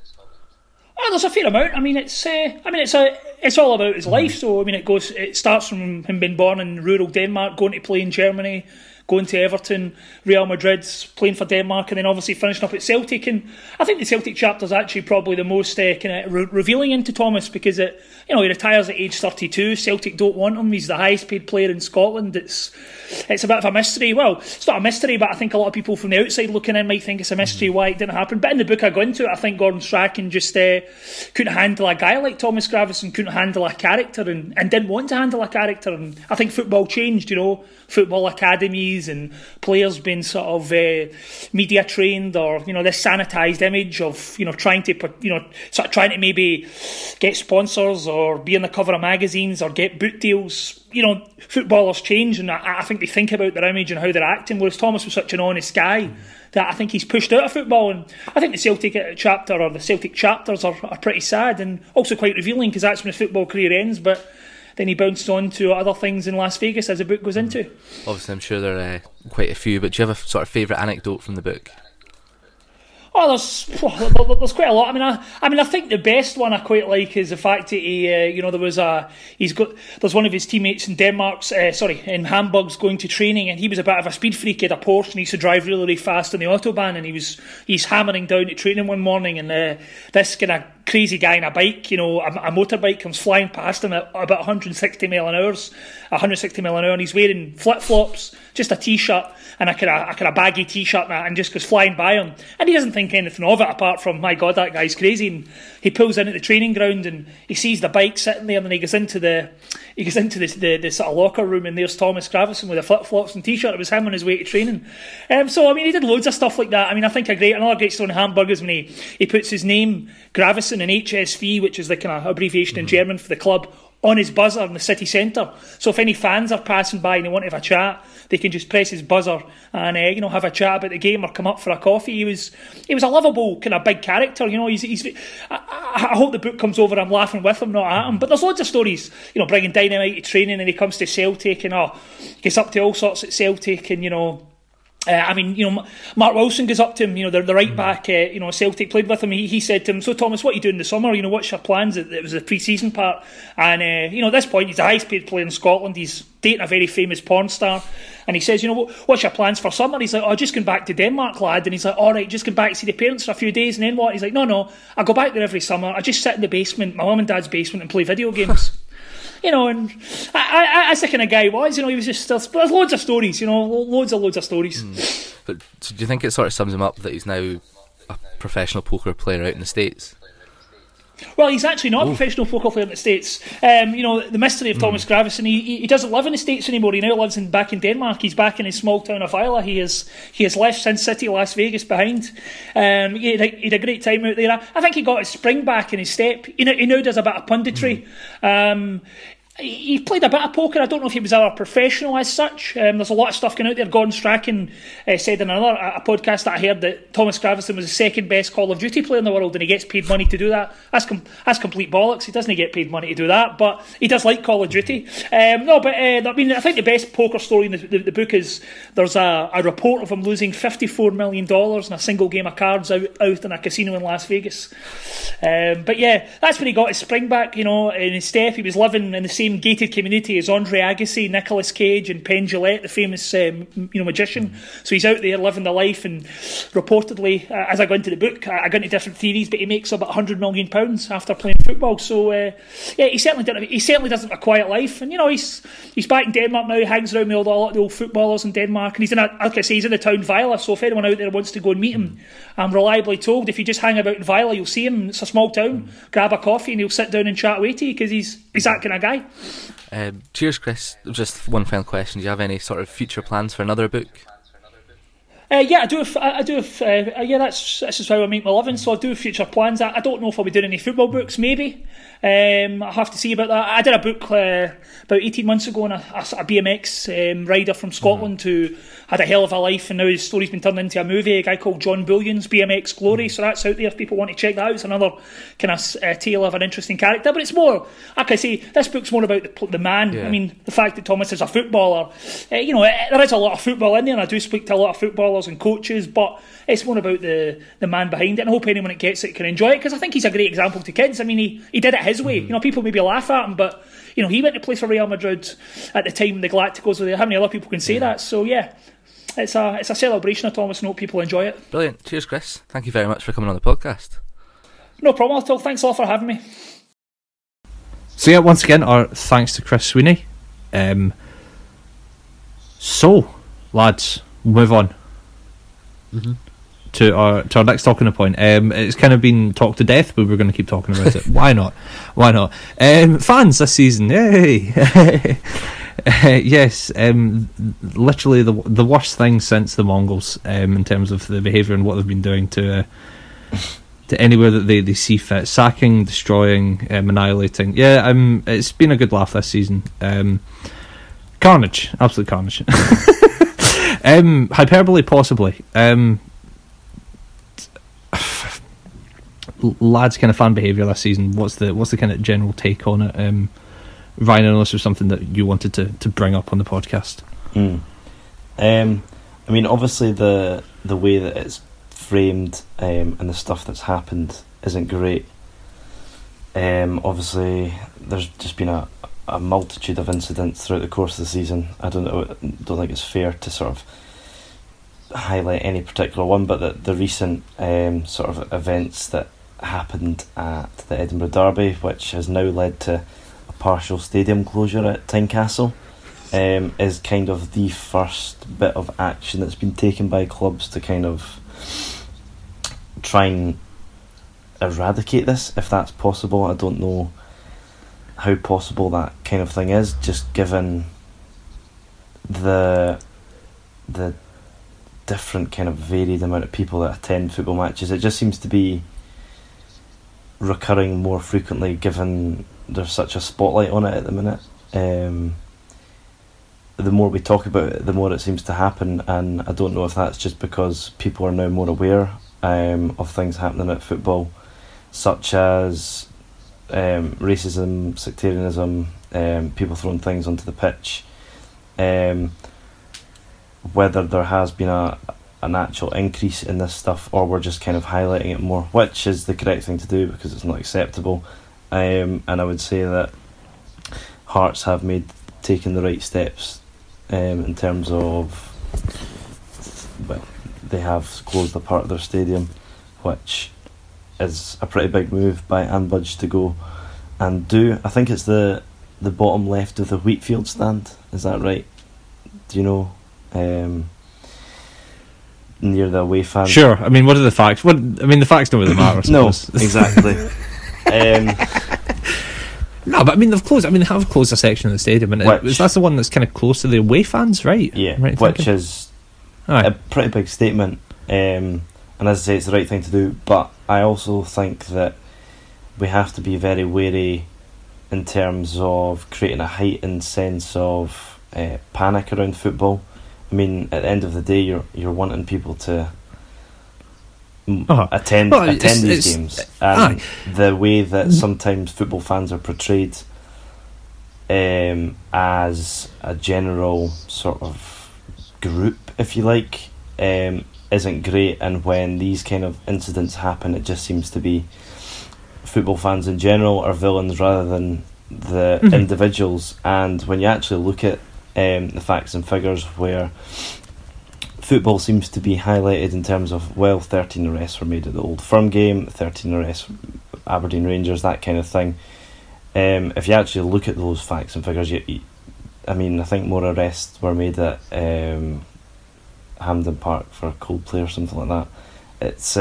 Oh, there's a fair amount. I mean, it's all about his life. So I mean, it starts from him being born in rural Denmark, going to play in Germany, going to Everton, Real Madrid, playing for Denmark, and then obviously finishing up at Celtic. And I think the Celtic chapter is actually probably the most kind of revealing into Thomas, because he retires at age 32. Celtic don't want him. He's the highest paid player in Scotland. It's a bit of a mystery. Well, it's not a mystery, but I think a lot of people from the outside looking in might think it's a mystery why it didn't happen. But in the book I go into it, I think Gordon Strachan just couldn't handle a guy like Thomas Gravenson, couldn't handle a character, and didn't want to handle a character. And I think football changed, football academies and players being sort of media trained, or this sanitised image of trying to maybe get sponsors or be on the cover of magazines or get boot deals. Footballers change, and I think they think about their image and how they're acting, whereas Thomas was such an honest guy that I think he's pushed out of football. And I think the Celtic chapter, or the Celtic chapters, are pretty sad and also quite revealing, because that's when his football career ends. But then he bounced on to other things in Las Vegas as the book goes into. Obviously, I'm sure there are quite a few, but do you have a sort of favourite anecdote from the book? Oh, there's quite a lot. I mean, I think the best one I quite like is the fact that there's one of his teammates in in Hamburg's going to training, and he was a bit of a speed freak. He had a Porsche and he used to drive really, really fast on the autobahn, and he's hammering down to training one morning, and this kind of crazy guy on a bike, a motorbike comes flying past him at about 160 mile an hour, and he's wearing flip-flops, just a t-shirt and a kind of baggy t-shirt and just goes flying by him, and he doesn't think anything of it apart from, my God, that guy's crazy. And he pulls in at the training ground and he sees the bike sitting there, and then he goes into the sort of locker room, and there's Thomas Gravesen with the flip-flops and t-shirt. It was him on his way to training. He did loads of stuff like that. I think another great story in Hamburg is when he puts his name, Gravesen, and HSV, which is the kind of abbreviation in German for the club, on his buzzer in the city centre. So if any fans are passing by and they want to have a chat, they can just press his buzzer and have a chat about the game or come up for a coffee. He was a lovable kind of big character. I hope the book comes over, I'm laughing with him, not at him. But there's loads of stories, bringing dynamite to training, and he comes to Celtic and gets up to all sorts at Celtic, and Mark Wilson goes up to him, the right back, Celtic played with him. He said to him, "So Thomas, what are you doing in the summer? What's your plans?" It was the pre-season part, and at this point he's the highest paid player in Scotland. He's dating a very famous porn star, and he says, "What's your plans for summer?" He's like, "Oh, just going back to Denmark, lad." And he's like, "All right, just going back to see the parents for a few days, and then what?" He's like, "No, I go back there every summer. I just sit in the basement, my mum and dad's basement, and play video games." And that's the kind of guy he was. He was just. There's loads of stories. Loads of stories. But so do you think it sort of sums him up that he's now a professional poker player out in the States? Well, he's actually not a professional poker player in the States. The mystery of Thomas Gravesen, he doesn't live in the States anymore. He now lives back in Denmark. He's back in his small town of Isla. He has left Sin City, Las Vegas behind. He had a great time out there. I think he got his spring back in his step. He now does a bit of punditry. He played a bit of poker. I don't know if he was ever professional as such. There's a lot of stuff going out there. Gordon Strachan said in a podcast that I heard that Thomas Gravesen was the second best Call of Duty player in the world, and he gets paid money to do that. That's complete bollocks. He doesn't get paid money to do that, but he does like Call of Duty. I think the best poker story in the book is there's a report of him losing $54 million in a single game of cards out in a casino in Las Vegas. That's when he got his spring back. In his step, he was living in the same gated community as Andre Agassi, Nicolas Cage, and Penn Jillette, the famous magician. So he's out there living the life, and reportedly, as I go into the book, I go into different theories, but he makes about £100 million after playing football. So he certainly doesn't have a quiet life, and he's back in Denmark now. He hangs around with all the old footballers in Denmark, and he's in the town Vejle. So if anyone out there wants to go and meet him, I'm reliably told if you just hang about in Vejle, you'll see him. It's a small town. Grab a coffee and he'll sit down and chat away to you, because he's that kind of guy. Cheers, Chris. Just one final question. Do you have any sort of future plans for another book? I do. This is how I make my living. So I do have future plans. I don't know if I'll be doing any football books. Maybe. I'll have to see about that. I did a book about 18 months ago on a BMX rider from Scotland who had a hell of a life, and now his story's been turned into a movie. A guy called John Bullion's BMX Glory. So that's out there if people want to check that out. It's another kind of tale of an interesting character. But it's more, like I say, this book's more about the man. Yeah. I mean, the fact that Thomas is a footballer. There is a lot of football in there, and I do speak to a lot of footballers and coaches, but it's more about the man behind it, and I hope anyone that gets it can enjoy it, because I think he's a great example to kids. I mean, he did it his way. People maybe laugh at him, but he went to play for Real Madrid at the time the Galacticos were there. How many other people can say that? So it's a celebration of Thomas, and hope people enjoy it. Brilliant. Cheers, Chris. Thank you very much for coming on the podcast. No problem at all. Thanks a lot for having me. So once again, our thanks to Chris Sweeney. So, lads, we'll move on to our next talking point. It's kind of been talked to death, but we're going to keep talking about it. Why not? Fans this season, yay! Yes, literally the worst thing since the Mongols, in terms of the behaviour and what they've been doing to anywhere that they see fit, sacking, destroying, annihilating. It's been a good laugh this season. Carnage, absolute carnage. Hyperbole, possibly. Lads, kind of fan behaviour this season. What's the kind of general take on it? Ryan, unless there's something that you wanted to bring up on the podcast. Obviously the way that it's framed, and the stuff that's happened isn't great. Obviously, there's just been a multitude of incidents throughout the course of the season. I don't think it's fair to sort of highlight any particular one, but the recent sort of events that happened at the Edinburgh Derby, which has now led to a partial stadium closure at Tynecastle, is kind of the first bit of action that's been taken by clubs to kind of try and eradicate this, if that's possible. I don't know how possible that kind of thing is, just given the different kind of varied amount of people that attend football matches. It just seems to be recurring more frequently, given there's such a spotlight on it at the minute. The more we talk about it, the more it seems to happen, and I don't know if that's just because people are now more aware of things happening at football, such as racism, sectarianism, people throwing things onto the pitch, whether there has been an actual increase in this stuff, or we're just kind of highlighting it more, which is the correct thing to do because it's not acceptable. And I would say that Hearts have taken the right steps in terms of, well, they have closed a part of their stadium, which is a pretty big move by Anne Budge to go and do. I think it's the bottom left of the Wheatfield stand, is that right? Do you know? Near the away fans. Sure. I mean, what are the facts? The facts don't really matter, I suppose. No, exactly. No, but I mean, they've closed. I mean, they have closed a section of the stadium, and that's the one that's kind of close to the away fans, right? Yeah, right, which is a pretty big statement. And as I say, it's the right thing to do. But I also think that we have to be very wary in terms of creating a heightened sense of panic around football. I mean, at the end of the day, you're wanting people to attend these games, and the way that sometimes football fans are portrayed as a general sort of group, if you like, isn't great. And when these kind of incidents happen, it just seems to be football fans in general are villains rather than the individuals. And when you actually look at the facts and figures, where football seems to be highlighted in terms of, well, 13 arrests were made at the Old Firm game, 13 arrests Aberdeen Rangers, that kind of thing. If you actually look at those facts and figures, I think more arrests were made at Hampden Park for Coldplay or something like that. It's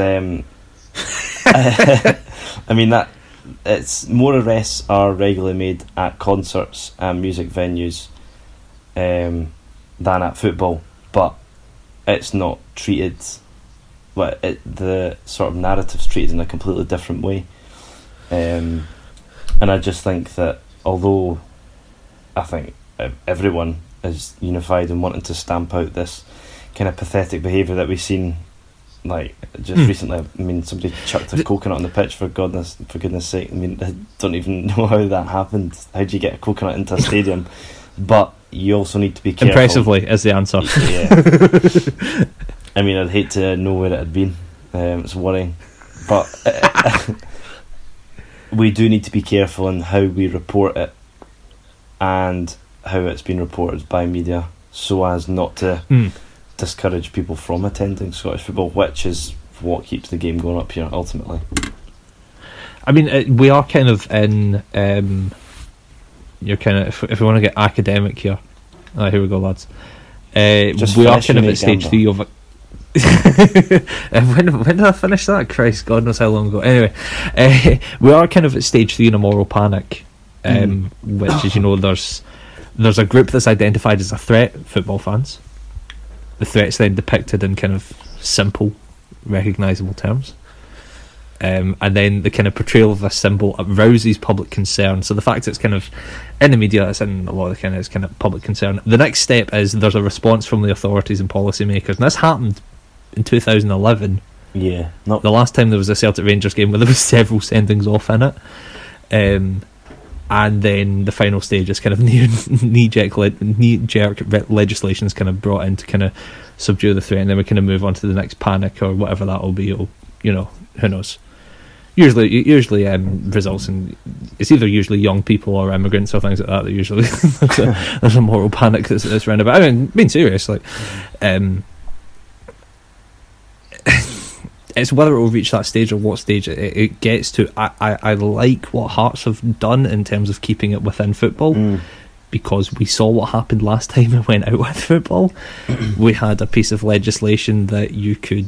it's more arrests are regularly made at concerts and music venues than at football, but it's not treated. The sort of narrative's treated in a completely different way, and I just think that although I think everyone is unified in wanting to stamp out this kind of pathetic behaviour that we've seen, like just recently. I mean, somebody chucked a coconut on the pitch, for goodness sake. I mean, I don't even know how that happened. How do you get a coconut into a stadium? But you also need to be careful. Impressively is the answer. Yeah. I mean, I'd hate to know where it had been. It's worrying. But we do need to be careful in how we report it and how it's been reported by media, so as not to discourage people from attending Scottish football, which is what keeps the game going up here ultimately. I mean, we are kind of in you're kind of, if we want to get academic here, here we go, lads. We are kind of at stage 3 of it. When did I finish that? Christ, God knows how long ago. Anyway, we are kind of at stage 3 in a moral panic, which is, there's a group that's identified as a threat, football fans. The threat's then depicted in kind of simple, recognisable terms. And then the kind of portrayal of this symbol arouses public concern. So the fact it's kind of in the media, it's in a lot of it's kind of public concern. The next step is there's a response from the authorities and policymakers, and this happened in 2011. Yeah, the last time there was a Celtic Rangers game where there was several sendings off in it, and and then the final stage is kind of knee-jerk legislation is kind of brought in to kind of subdue the threat, and then we kind of move on to the next panic or whatever that will be. It'll, who knows. Usually results in, it's either usually young people or immigrants or things like that. That usually there's a moral panic that's round about. I mean, being serious, like, it's whether it will reach that stage or what stage it gets to. I like what Hearts have done in terms of keeping it within football, because we saw what happened last time it went out with football. We had a piece of legislation that you could,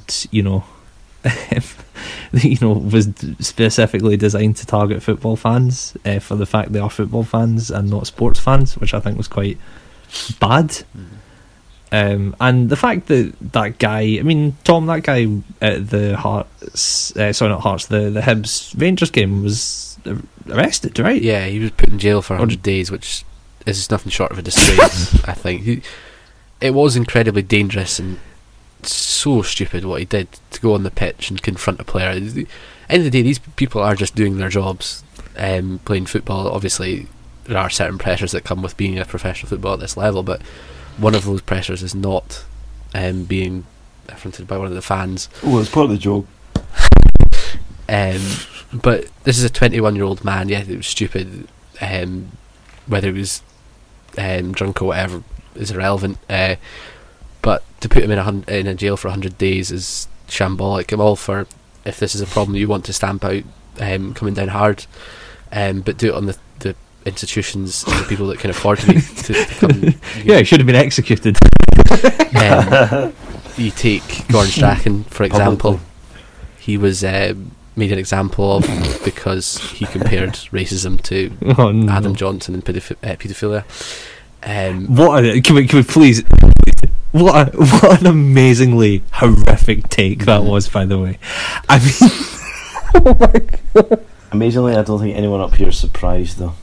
was specifically designed to target football fans for the fact they are football fans and not sports fans, which I think was quite bad. And the fact that guy, I mean, Tom, that guy at the Hearts, the Hibs Rangers game was arrested, right? Yeah, he was put in jail for 100 days, which is nothing short of a disgrace. I think it was incredibly dangerous and so stupid what he did to go on the pitch and confront a player. At the end of the day, these people are just doing their jobs, playing football. Obviously, there are certain pressures that come with being a professional footballer at this level, but one of those pressures is not being affronted by one of the fans. Well, it's part of the job. But this is a 21-year-old man. Yeah, it was stupid. Whether he was drunk or whatever is irrelevant. But to put him in a jail for 100 days is shambolic. I'm all for, if this is a problem you want to stamp out, coming down hard, but do it on the institutions and the people that can afford to come. Yeah, he should have been executed. You take Gordon Strachan, for example. He was made an example of because he compared racism to Adam Johnson and paedophilia. Can we please? What an amazingly horrific take that was, by the way. I mean, oh my God. Amazingly, I don't think anyone up here is surprised, though.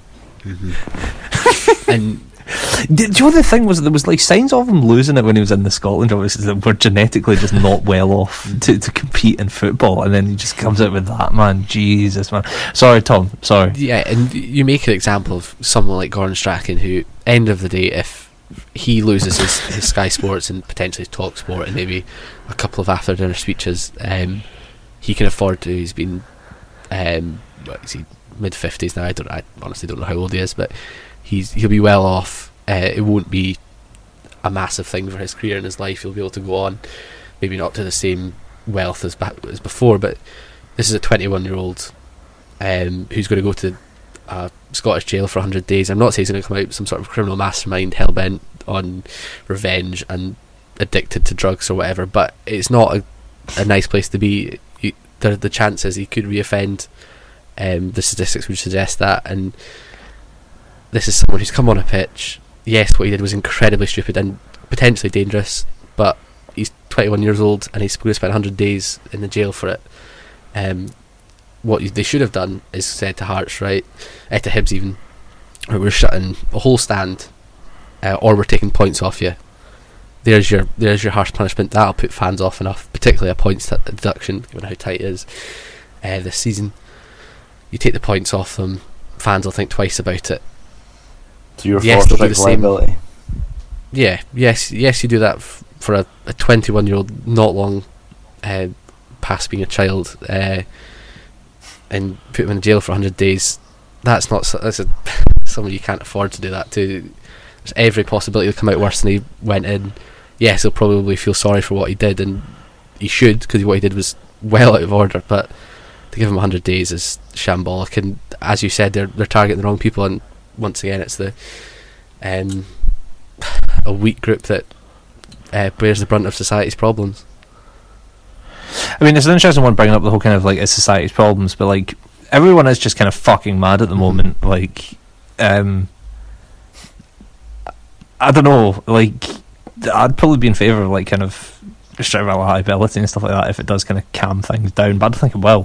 And do you know the thing was, there was like signs of him losing it when he was in the Scotland offices that were genetically just not well off to compete in football, and then he just comes out with that, man. Jesus, man. Sorry, Tom. Sorry. Yeah, and you make an example of someone like Gordon Strachan, who, end of the day, if he loses his Sky Sports and potentially Talk Sport and maybe a couple of after dinner speeches, he can afford to. He's been mid-50s now. I honestly don't know how old he is, but he'll be well off. It won't be a massive thing for his career and his life. He'll be able to go on, maybe not to the same wealth as before, but this is a 21-year-old who's going to go to Scottish jail for 100 days. I'm not saying he's going to come out some sort of criminal mastermind hell-bent on revenge and addicted to drugs or whatever, but it's not a nice place to be. The chances he could reoffend, the statistics would suggest that, and this is someone who's come on a pitch. Yes, what he did was incredibly stupid and potentially dangerous, but he's 21 years old and he's going to spend 100 days in the jail for it. What they should have done is said to Hearts, right, to Hibs even, we're shutting a whole stand, or we're taking points off you. There's your harsh punishment. That'll put fans off enough, particularly a points deduction, given how tight it is this season. You take the points off them, fans will think twice about it. So you're forced to take liability. Yeah, yes, you do that for a 21-year-old, not long past being a child, and put him in jail for 100 days. That's someone you can't afford to do that to. There's every possibility he'll come out worse than he went in. Yes, he'll probably feel sorry for what he did, and he should, because what he did was well out of order, but to give him 100 days is shambolic, and as you said, they're targeting the wrong people, and once again it's a weak group that bears the brunt of society's problems. I mean, it's an interesting one bringing up the whole kind of like it's society's problems, but like everyone is just kind of fucking mad at the moment. Like, I don't know. Like, I'd probably be in favour of like kind of strict liability and stuff like that if it does kind of calm things down, but I don't think it will.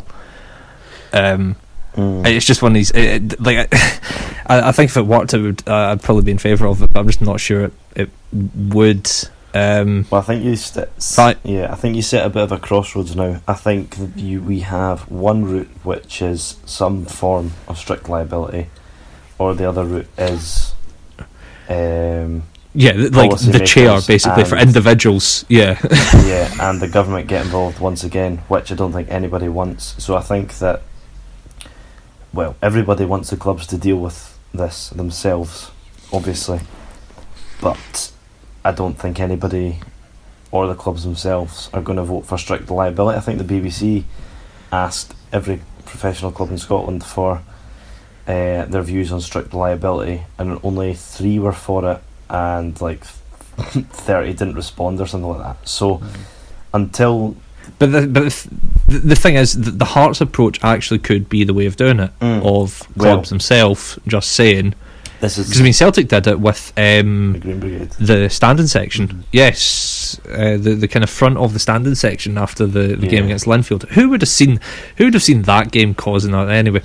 It's just one of these. I think if it worked, it would. I'd probably be in favour of it, but I'm just not sure it would. Well, I think you I think you set a bit of a crossroads now. I think that we have one route, which is some form of strict liability, or the other route is Yeah, like the chair basically for individuals. Yeah. yeah, and the government get involved once again, which I don't think anybody wants. So I think that, well, everybody wants the clubs to deal with this themselves, obviously, but I don't think anybody or the clubs themselves are going to vote for strict liability. I think the BBC asked every professional club in Scotland for their views on strict liability, and only 3 were for it, and like 30 didn't respond or something like that. So until... But the thing is, the Hearts approach actually could be the way of doing it, of clubs themselves just saying... Because I mean, Celtic did it with the Green Brigade, the standing section. Yes, the kind of front of the standing section after the game against Linfield. Who would have seen that game causing that anyway?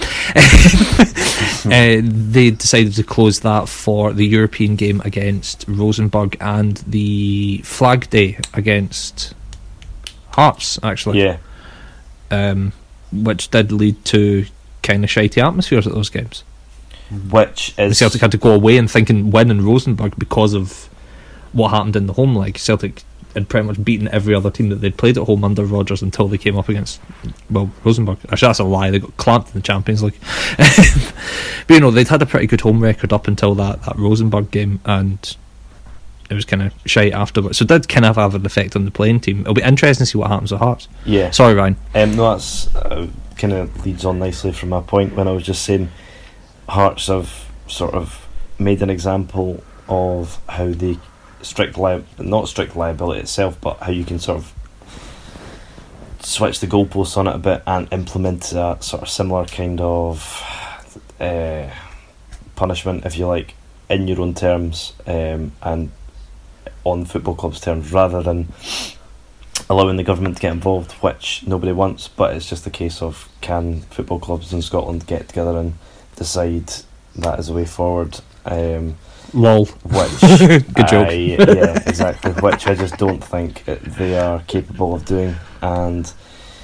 They decided to close that for the European game against Rosenborg and the Flag Day against Hearts, actually. Yeah. Which did lead to kind of shitey atmospheres at those games. Which is... Celtic had to go away and thinking win in Rosenborg because of what happened in the home leg. Celtic had pretty much beaten every other team that they'd played at home under Rodgers until they came up against, well, Rosenborg. Actually, that's a lie. They got clamped in the Champions League. But, you know, they'd had a pretty good home record up until that Rosenborg game, and it was kind of shite afterwards. So it did kind of have an effect on the playing team. It'll be interesting to see what happens with Hearts. Yeah. Sorry, Ryan. No, that's kind of leads on nicely from my point when I was just saying Hearts have sort of made an example of how they not strict liability itself, but how you can sort of switch the goalposts on it a bit and implement a sort of similar kind of punishment, if you like, in your own terms, and on football clubs' terms, rather than allowing the government to get involved, which nobody wants. But it's just a case of, can football clubs in Scotland get together and decide that is the way forward? Lol. Which good joke. Yeah, exactly. Which I just don't think they are capable of doing, and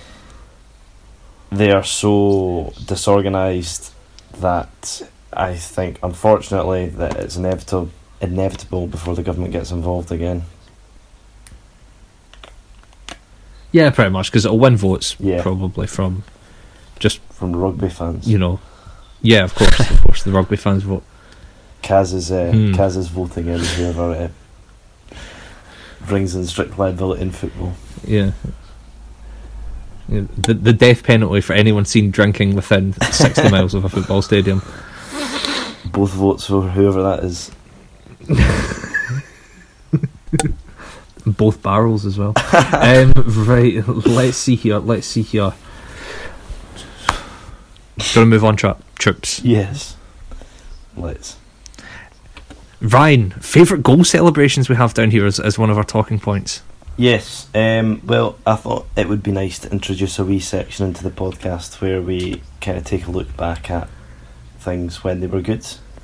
they are so disorganised that I think, unfortunately, that it's inevitable before the government gets involved again. Yeah, pretty much, because it'll win votes, Yeah. probably from rugby fans. You know, yeah, of course, the rugby fans vote. Kaz is voting in whoever brings in strict liability in football. Yeah. Yeah, the death penalty for anyone seen drinking within 60 miles of a football stadium. Both votes for whoever that is. Both barrels as well. Right, let's see here. Do you want to move on, troops? Yes. Let's. Ryan, favourite goal celebrations we have down here as one of our talking points. Yes. Well, I thought it would be nice to introduce a wee section into the podcast where we kind of take a look back at things when they were good.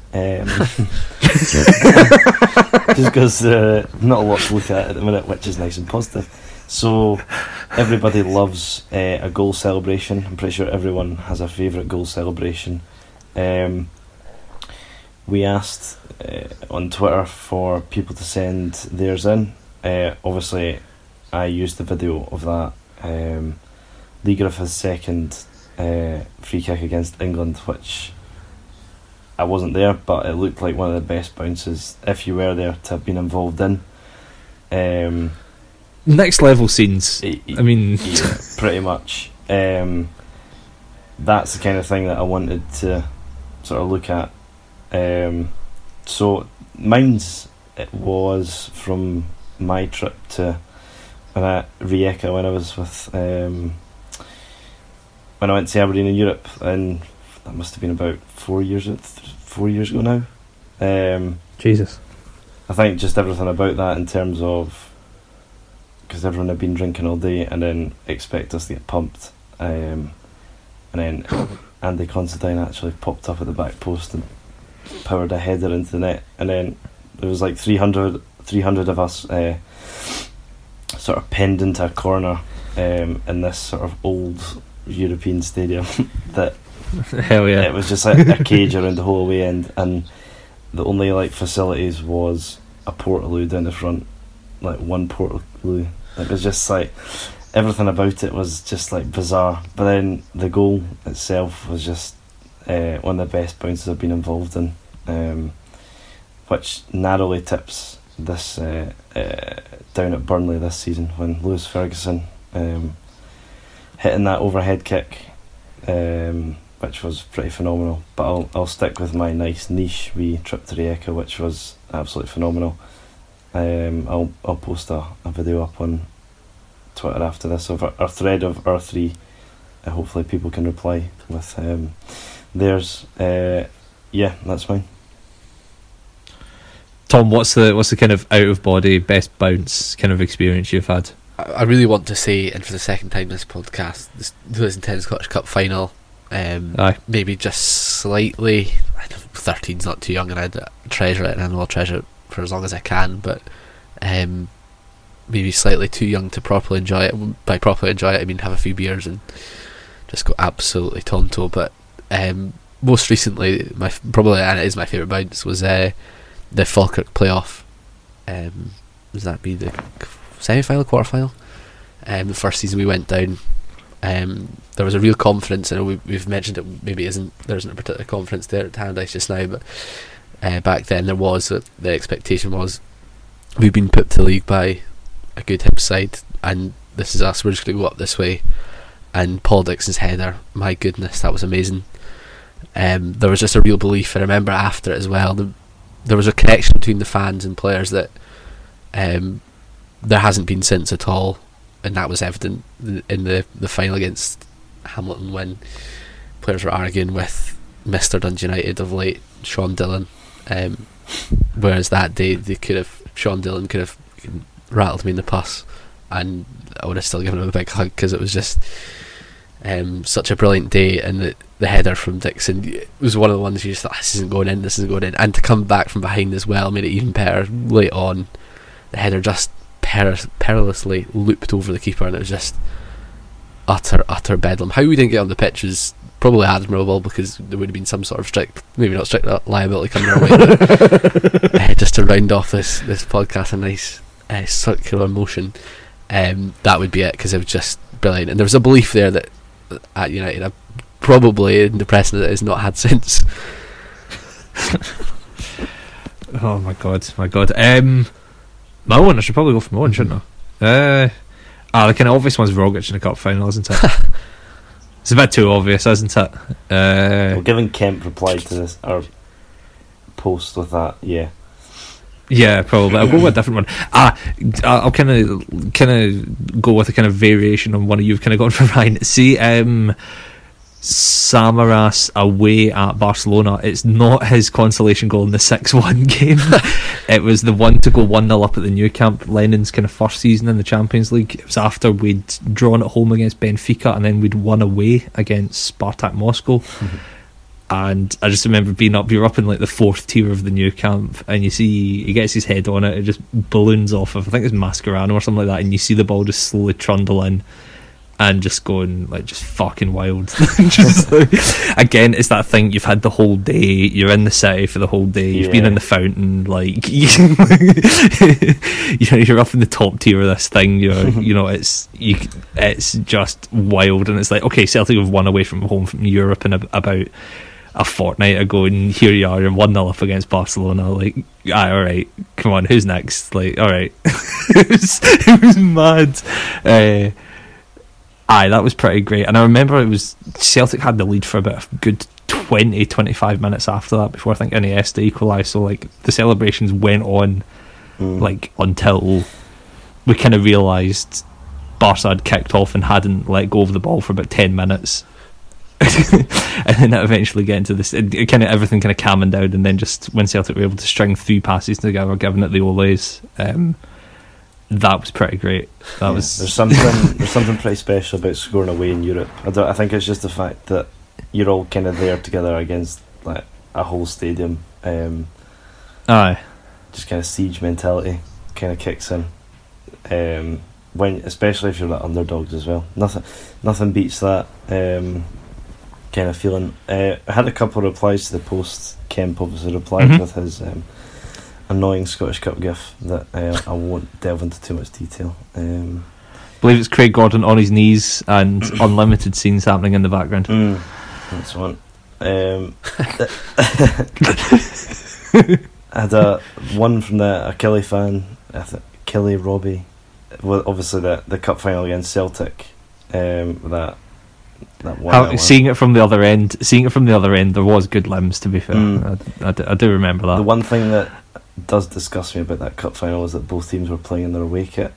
Just because not a lot to look at the minute, which is nice and positive. So everybody loves a goal celebration. I'm pretty sure everyone has a favourite goal celebration. We asked on Twitter for people to send theirs in. Obviously I used the video of that Lee Griffith's second free kick against England, which I wasn't there, but it looked like one of the best bounces, if you were there, to have been involved in. Next level scenes. I mean, yeah, pretty much. That's the kind of thing that I wanted to sort of look at. So mine's was from my trip to Rijeka when I was with when I went to Aberdeen in Europe, and that must have been about 4 years ago now. Jesus. I think just everything about that in terms of, because everyone had been drinking all day and then expect us to get pumped, and then Andy Considine actually popped up at the back post and powered a header into the net, and then there was like 300 of us sort of penned into a corner in this sort of old European stadium that Hell yeah. It was just like a cage around the whole away end, and the only like facilities was a portaloo down the front, like one portaloo. It was just like everything about it was just like bizarre. But then the goal itself was just one of the best bounces I've been involved in, which narrowly tips this down at Burnley this season when Lewis Ferguson hitting that overhead kick, which was pretty phenomenal. But I'll stick with my nice niche wee trip to Rijeka, which was absolutely phenomenal. I'll post a video up on Twitter after this of our thread of our three. Hopefully people can reply with theirs. Yeah, that's fine. Tom, what's the kind of out of body best bounce kind of experience you've had? I really want to say, and for the second time this podcast, this 2010 Scottish Cup final, maybe just slightly, I know 13's not too young and I'd treasure it, and I know I'll treasure it for as long as I can, but maybe slightly too young to properly enjoy it. By properly enjoy it, I mean have a few beers and just go absolutely tonto. But most recently, and it is my favourite bounce, was the Falkirk playoff. Does that be the semi-final, quarter-final? The first season we went down, there was a real confidence. I know we've mentioned it, maybe there isn't a particular confidence there at Tannadice just now, but back then there was. The expectation was we've been put to the league by a good Hibs side, and this is us, we're just going to go up this way. And Paul Dixon's header, my goodness, that was amazing. There was just a real belief. I remember after it as well, there was a connection between the fans and players that there hasn't been since at all, and that was evident in the final against Hamilton when players were arguing with Mr. Dundee United of late, Sean Dillon, whereas that day Sean Dillon could have rattled me in the pus and I would have still given him a big hug, because it was just such a brilliant day. And the header from Dixon was one of the ones you just thought, this isn't going in, and to come back from behind as well made it even better. Late on, the header just perilously looped over the keeper, and it was just utter bedlam. How we didn't get on the pitch was probably admirable, because there would have been some sort of strict liability coming our way. But, just to round off this podcast, a nice circular motion, that would be it, because it was just brilliant. And there was a belief there that at United, probably in the precedent that it's not had since. Oh my god. My one, I should probably go for my one, shouldn't I? The kind of obvious one's Rogic in the cup final, isn't it? It's a bit too obvious, isn't it? Well, given Kemp replied to this our post with that, yeah. Yeah, probably. I'll go with a different one. I'll kind of go with a kind of variation on one of you've kind of gone for, Ryan. See, Samaras away at Barcelona. It's not his consolation goal in the 6-1 game. It was the one to go 1-0 up at the Nou Camp, Lennon's kind of first season in the Champions League. It was after we'd drawn at home against Benfica, and then we'd won away against Spartak Moscow. And I just remember you're up in like the 4th tier of the Nou Camp, and you see he gets his head on it, it just balloons off of, I think it's Mascherano or something like that, and you see the ball just slowly trundle in and just going like just fucking wild. Just like, again, it's that thing, you've had the whole day, you're in the city for the whole day, you've been in the fountain, like you're up in the top tier of this thing, it's just wild. And it's like, okay, Celtic have won away from home from Europe in about a fortnight ago, and here you are, you're 1-0 up against Barcelona. Like, alright, come on, who's next? Like, alright. it was mad. That was pretty great. And I remember Celtic had the lead for about a good 20-25 minutes after that before I think Iniesta equalised. So like the celebrations went on like until we kind of realised Barca had kicked off and hadn't let go of the ball for about 10 minutes. And then that eventually get into this, everything kind of calming down, and then just when Celtic were able to string 3 passes together, giving it the Ole's, that was pretty great. There's something pretty special about scoring away in Europe. I think it's just the fact that you're all kind of there together against like a whole stadium. Just kind of siege mentality kind of kicks in. Especially if you're like underdogs as well. Nothing beats that. kind of feeling. I had a couple of replies to the post. Kemp obviously replied with his annoying Scottish Cup gif that I won't delve into too much detail. I believe it's Craig Gordon on his knees and unlimited scenes happening in the background. That's one. I had one from a Kelly fan, Kelly Robbie. Well, obviously the cup final against Celtic. That one. Seeing it from the other end, there was good limbs. To be fair, I do remember that. The one thing that does disgust me about that cup final is that both teams were playing in their away kit.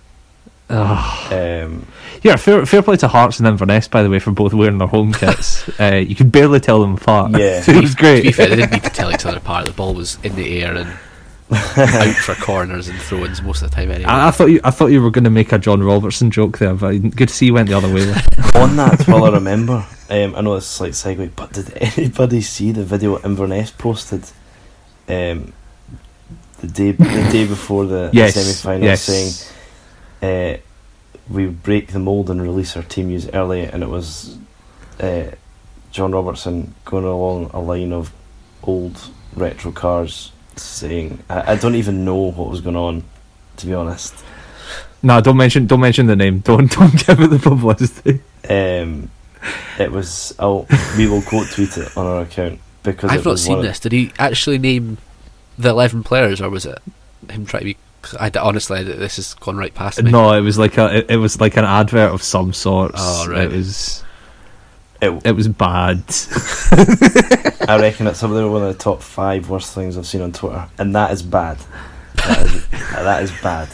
Yeah, fair play to Hearts and Inverness, by the way, for both wearing their home kits. You could barely tell them apart. Yeah, it was great. To be fair, they didn't need to tell each other apart. The ball was in the air and out for corners and throw-ins most of the time anyway. I thought you were going to make a John Robertson joke there, but good to see you went the other way. On that, well, I remember. I know it's a slight segue, but did anybody see the video Inverness posted? The day before the semi-final, saying we break the mould and release our team use early, and it was John Robertson going along a line of old retro cars saying, I don't even know what was going on, to be honest. No, don't mention the name. Don't give it the publicity. It was. We will quote tweet it on our account because I've not seen this. Did he actually name the 11 players, or was it him trying to be? Honestly, this has gone right past me. No, it was like an advert of some sort. Oh, right. It was bad. I reckon it's something one of the top 5 worst things I've seen on Twitter, and that is bad. That is bad.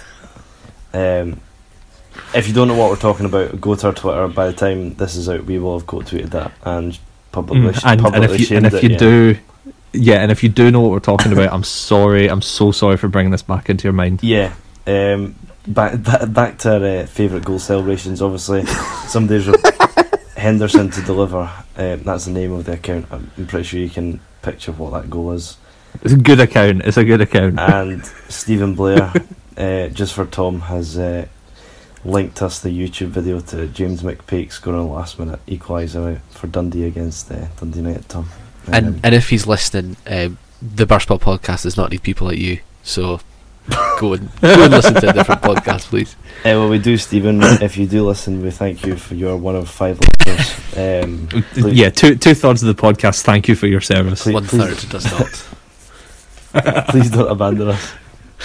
If you don't know what we're talking about, go to our Twitter. By the time this is out, we will have quote tweeted that and publicly shamed it. And if you do know what we're talking about, I'm sorry. I'm so sorry for bringing this back into your mind. Yeah. Back to our favourite goal celebrations. Obviously, somebody's Henderson to deliver. That's the name of the account. I'm pretty sure you can picture what that goal is. It's a good account. And Stephen Blair, just for Tom, has linked us the YouTube video to James McPake scoring a last minute equaliser for Dundee against Dundee United. Tom. And if he's listening, the Burstball podcast does not need people like you, so go and listen to a different podcast, please. Well, we do, Stephen. If you do listen, we thank you for your one of 5 listeners. 2/3 of the podcast. Thank you for your service. 1/3 does not. Please don't abandon us.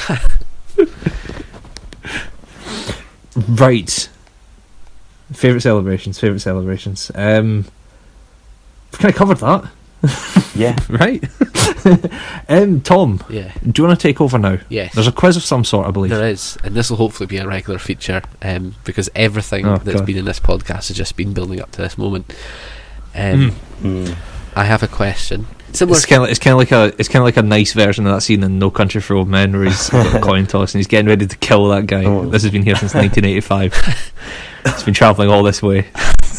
Right. Favourite celebrations. We've kind of covered that. Yeah. Right. Tom. Yeah. Do you want to take over now? Yes. There's a quiz of some sort, I believe. There is, and this will hopefully be a regular feature, because everything that's been in this podcast has just been building up to this moment. I have a question. Similar. It's kind of like a nice version of that scene in No Country for Old Men where he's got a coin toss and he's getting ready to kill that guy. This has been here since 1985. It's been travelling all this way.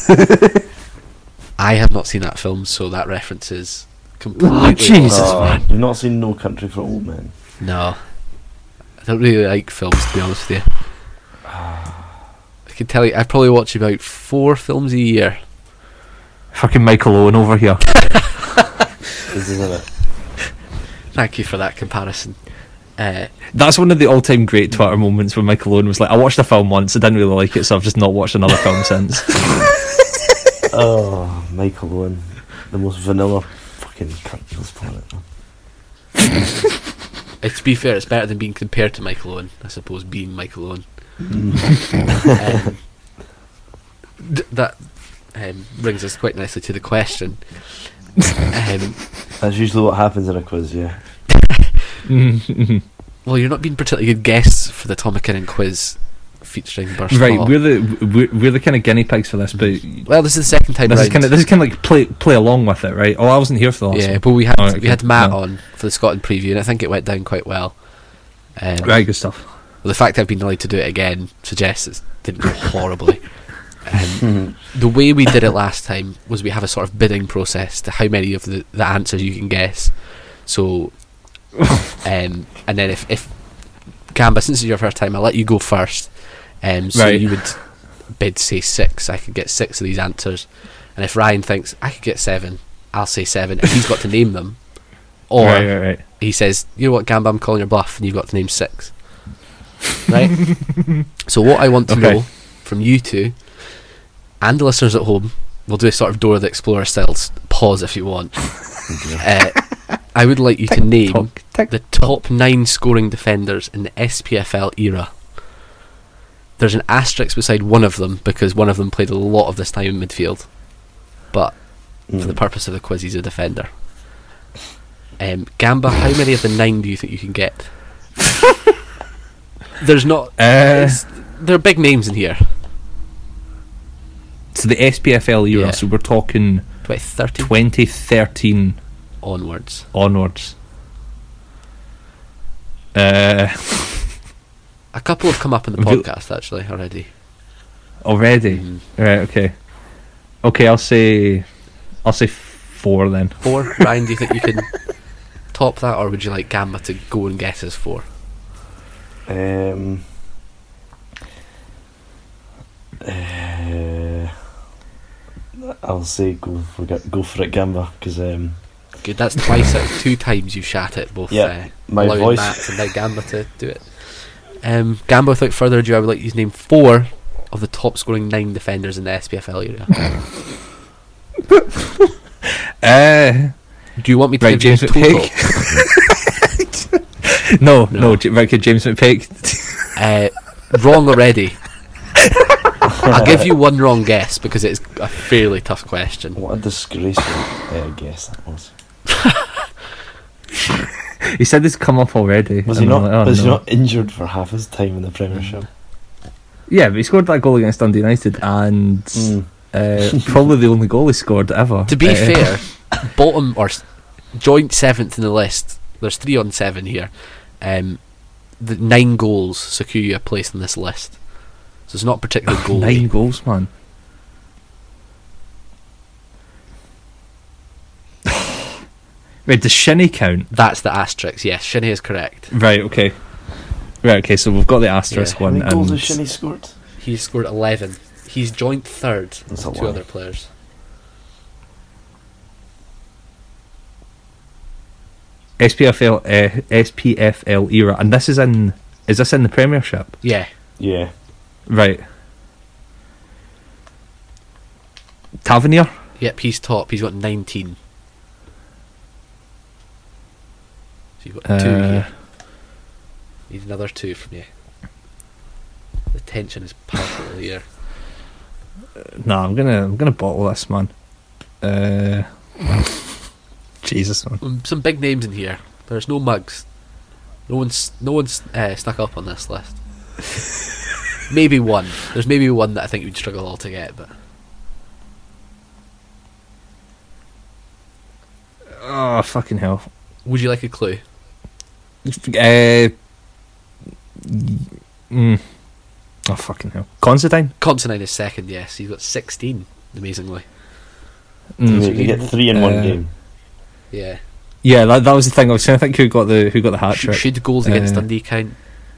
I have not seen that film, so that reference is completely. Oh, Jesus, man! You've not seen No Country for Old Men? No, I don't really like films, to be honest with you. I can tell you, I probably watch about 4 films a year. Fucking Michael Owen over here. Isn't it? Thank you for that comparison. That's one of the all-time great Twitter moments when Michael Owen was like, I watched a film once, I didn't really like it, so I've just not watched another film since. Oh, Michael Owen, the most vanilla fucking cunt on this planet. To be fair, it's better than being compared to Michael Owen, I suppose, being Michael Owen. That brings us quite nicely to the question. That's usually what happens in a quiz, yeah. Well, you're not being particularly good guests for the Tom McKinnon quiz featuring Burstball. Right, we're the kind of guinea pigs for this, but well, this is the second time. This is kind of like play along with it, right? Oh, I wasn't here for the last one. Yeah, but we had Matt on for the Scotland preview, and I think it went down quite well. Right, good stuff. Well, the fact I've been allowed to do it again suggests it didn't go horribly. The way we did it last time was we have a sort of bidding process to how many of the answers you can guess. So, and then if Gamba, since it's your first time, I'll let you go first. So you would bid, say 6. I could get 6 of these answers, And if Ryan thinks I could get 7, I'll say 7, and he's got to name them. Or Right. he says, you know what, Gamba, I'm calling your bluff, and you've got to name 6. Right? So what I want to Okay. know from you two and the listeners at home, we'll do a sort of Dora the Explorer style pause if you want. I would like you to name the top 9 scoring defenders in the SPFL era. There's an asterisk beside one of them because one of them played a lot of this time in midfield. But for the purpose of the quiz, he's a defender. Gamba, how many of the 9 do you think you can get? There's not. There are big names in here. So the SPFL era, Yeah. so we're talking 2013 2013 onwards. onwards. A couple have come up in the Have you- podcast actually already. Already? Right, okay. Okay, I'll say 4 then. 4. Ryan, do you think you can top that, or would you like Gamba to go and guess his 4? I'll say go for it, Gamba, because Good, that's twice out of 2 times you shat it, both Yeah, my allowing voice. Matt and now Gamba to do it. Gamba, without further ado, I would like you to name 4 of the top scoring 9 defenders in the SPFL area. Do you want me to Right, give you James a total? McPake. no, right, okay, James McPake. Wrong already. I'll give you one wrong guess because it's a fairly tough question. what a disgraceful guess that was. He said this come up already. Was and he I'm not? like, oh, was he no. not injured for half his time in the Premiership? Yeah, but he scored that goal against Dundee United, and probably the only goal he scored ever. To be fair, bottom or joint 7th in the list. There's 3 on 7 here. The 9 goals secure you a place on this list. So it's not particularly goal. 9 goals, man. Wait, does Shinnie count? That's the asterisk. Yes, Shinnie is correct. Right, okay. Right, okay, so we've got the asterisk Yeah. one. How many goals and has Shinnie scored? He scored 11. He's joint 3rd That's a to lot. other players. SPFL era, and this is in. Is this in the Premiership? Yeah. Yeah. Right. Tavernier? Yep, he's top. He's got 19. So you've got 2 here. Need another 2 from you. The tension is palpable here. No, I'm gonna bottle this, man. Jesus, man. Some big names in here. There's no mugs. No one's stuck up on this list. Maybe one. There's maybe one that I think you'd struggle all to get, but Oh, fucking hell. would you like a clue? Oh, fucking hell. Considine? Considine is 2nd, yes. He's got 16, amazingly. You get 3 in one game. Yeah. Yeah, that was the thing. I was trying to think who got the hat trick. Should goals against Dundee count?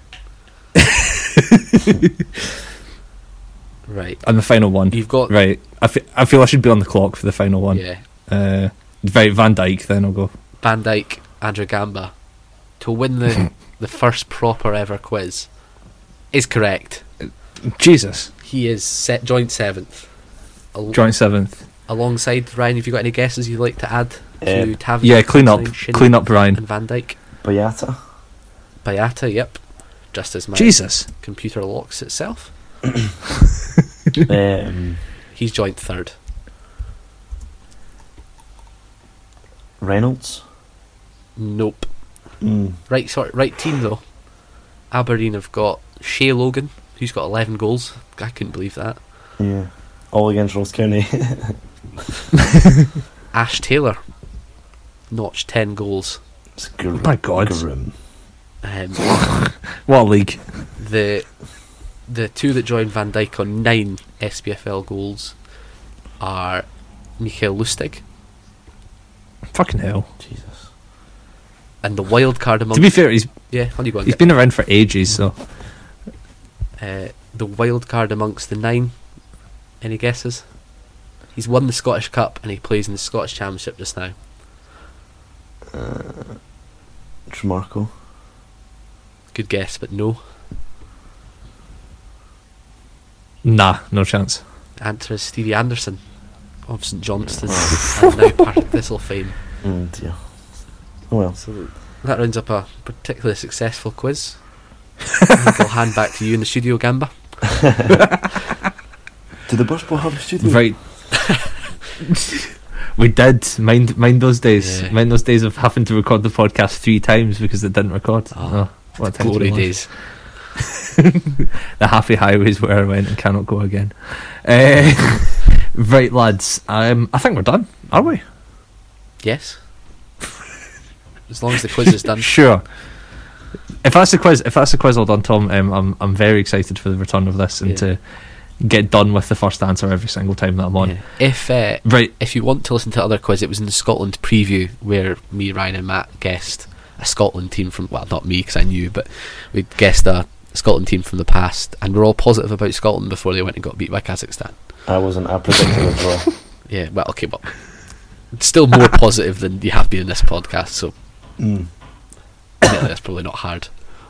Right. And the final one. You've got Right. I feel I should be on the clock for the final one. Yeah. Right, Van Dijk, then I'll go. Van Dijk, Andrew Gamba, to win the first proper ever quiz, is correct. Jesus. He is joint 7th. Joint 7th. Alongside Ryan, have you got any guesses you'd like to add to Tavernier? Yeah, clean up. Considine, Clean up, Ryan. and Van Dijk. Boyata. Bayata, yep. Just as my Jesus. computer locks itself. He's joint 3rd. Reynolds. Nope. Right team though. Aberdeen have got Shea Logan, who's got 11 goals. I couldn't believe that. Yeah. All against Ross County. Ash Taylor notched 10 goals. My God. Grim. What a league. The 2 that joined Van Dijk on 9 SPFL goals are Mikael Lustig Fucking hell. Jesus. and the wild card amongst. To be fair, he's on you go. he's been around for ages, so. The wild card amongst the 9. Any guesses? He's won the Scottish Cup and he plays in the Scottish Championship just now. Tremarco. Good guess, but no. Nah, no chance. Answer is Stevie Anderson of St Johnstone and now part of Thistle fame. Dear. Oh well. So that rounds up a particularly successful quiz. I think I'll hand back to you in the studio, Gamba. Did the Burst Ball have a studio? Right. We did. Mind those days. Yeah. Mind those days of having to record the podcast 3 times because it didn't record. What a time to Glory be alive. days. The happy highways where I went and cannot go again. Right, lads. I think we're done, are we? Yes. As long as the quiz is done. Sure. If that's the quiz all done, Tom, I'm very excited for the return of this and to get done with the first answer every single time that I'm on. Yeah. Right. If you want to listen to other quiz, it was in the Scotland preview where me, Ryan and Matt guessed a Scotland team from, well, not me because I knew, but we guessed a Scotland team from the past, and we're all positive about Scotland before they went and got beat by Kazakhstan. I wasn't. I predicted a draw. Yeah, well, okay, but still more positive than you have been in this podcast, so that's probably not hard.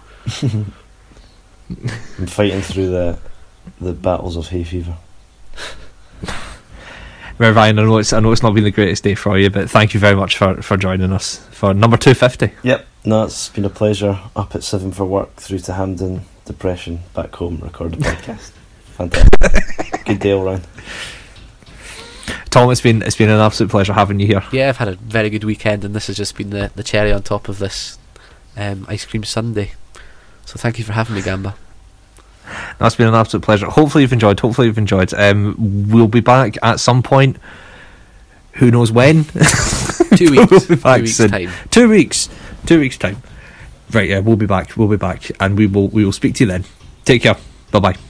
I'm fighting through the battles of hay fever. Right, Ryan, I know it's not been the greatest day for you, but thank you very much for joining us for number 250. Yep. No, it's been a pleasure. Up at 7 for work, through to Hampden, depression, back home, record a podcast. Fantastic. Good day all round. Tom, it's been an absolute pleasure having you here. Yeah, I've had a very good weekend, and this has just been the cherry on top of this ice cream sundae. So thank you for having me, Gamba. That's been an absolute pleasure. Hopefully you've enjoyed. We'll be back at some point. Who knows when? 2 weeks. We'll be back 2 weeks soon. time. 2 weeks. 2 weeks time. Right, yeah, we'll be back, and we will speak to you then. Take care. Bye bye.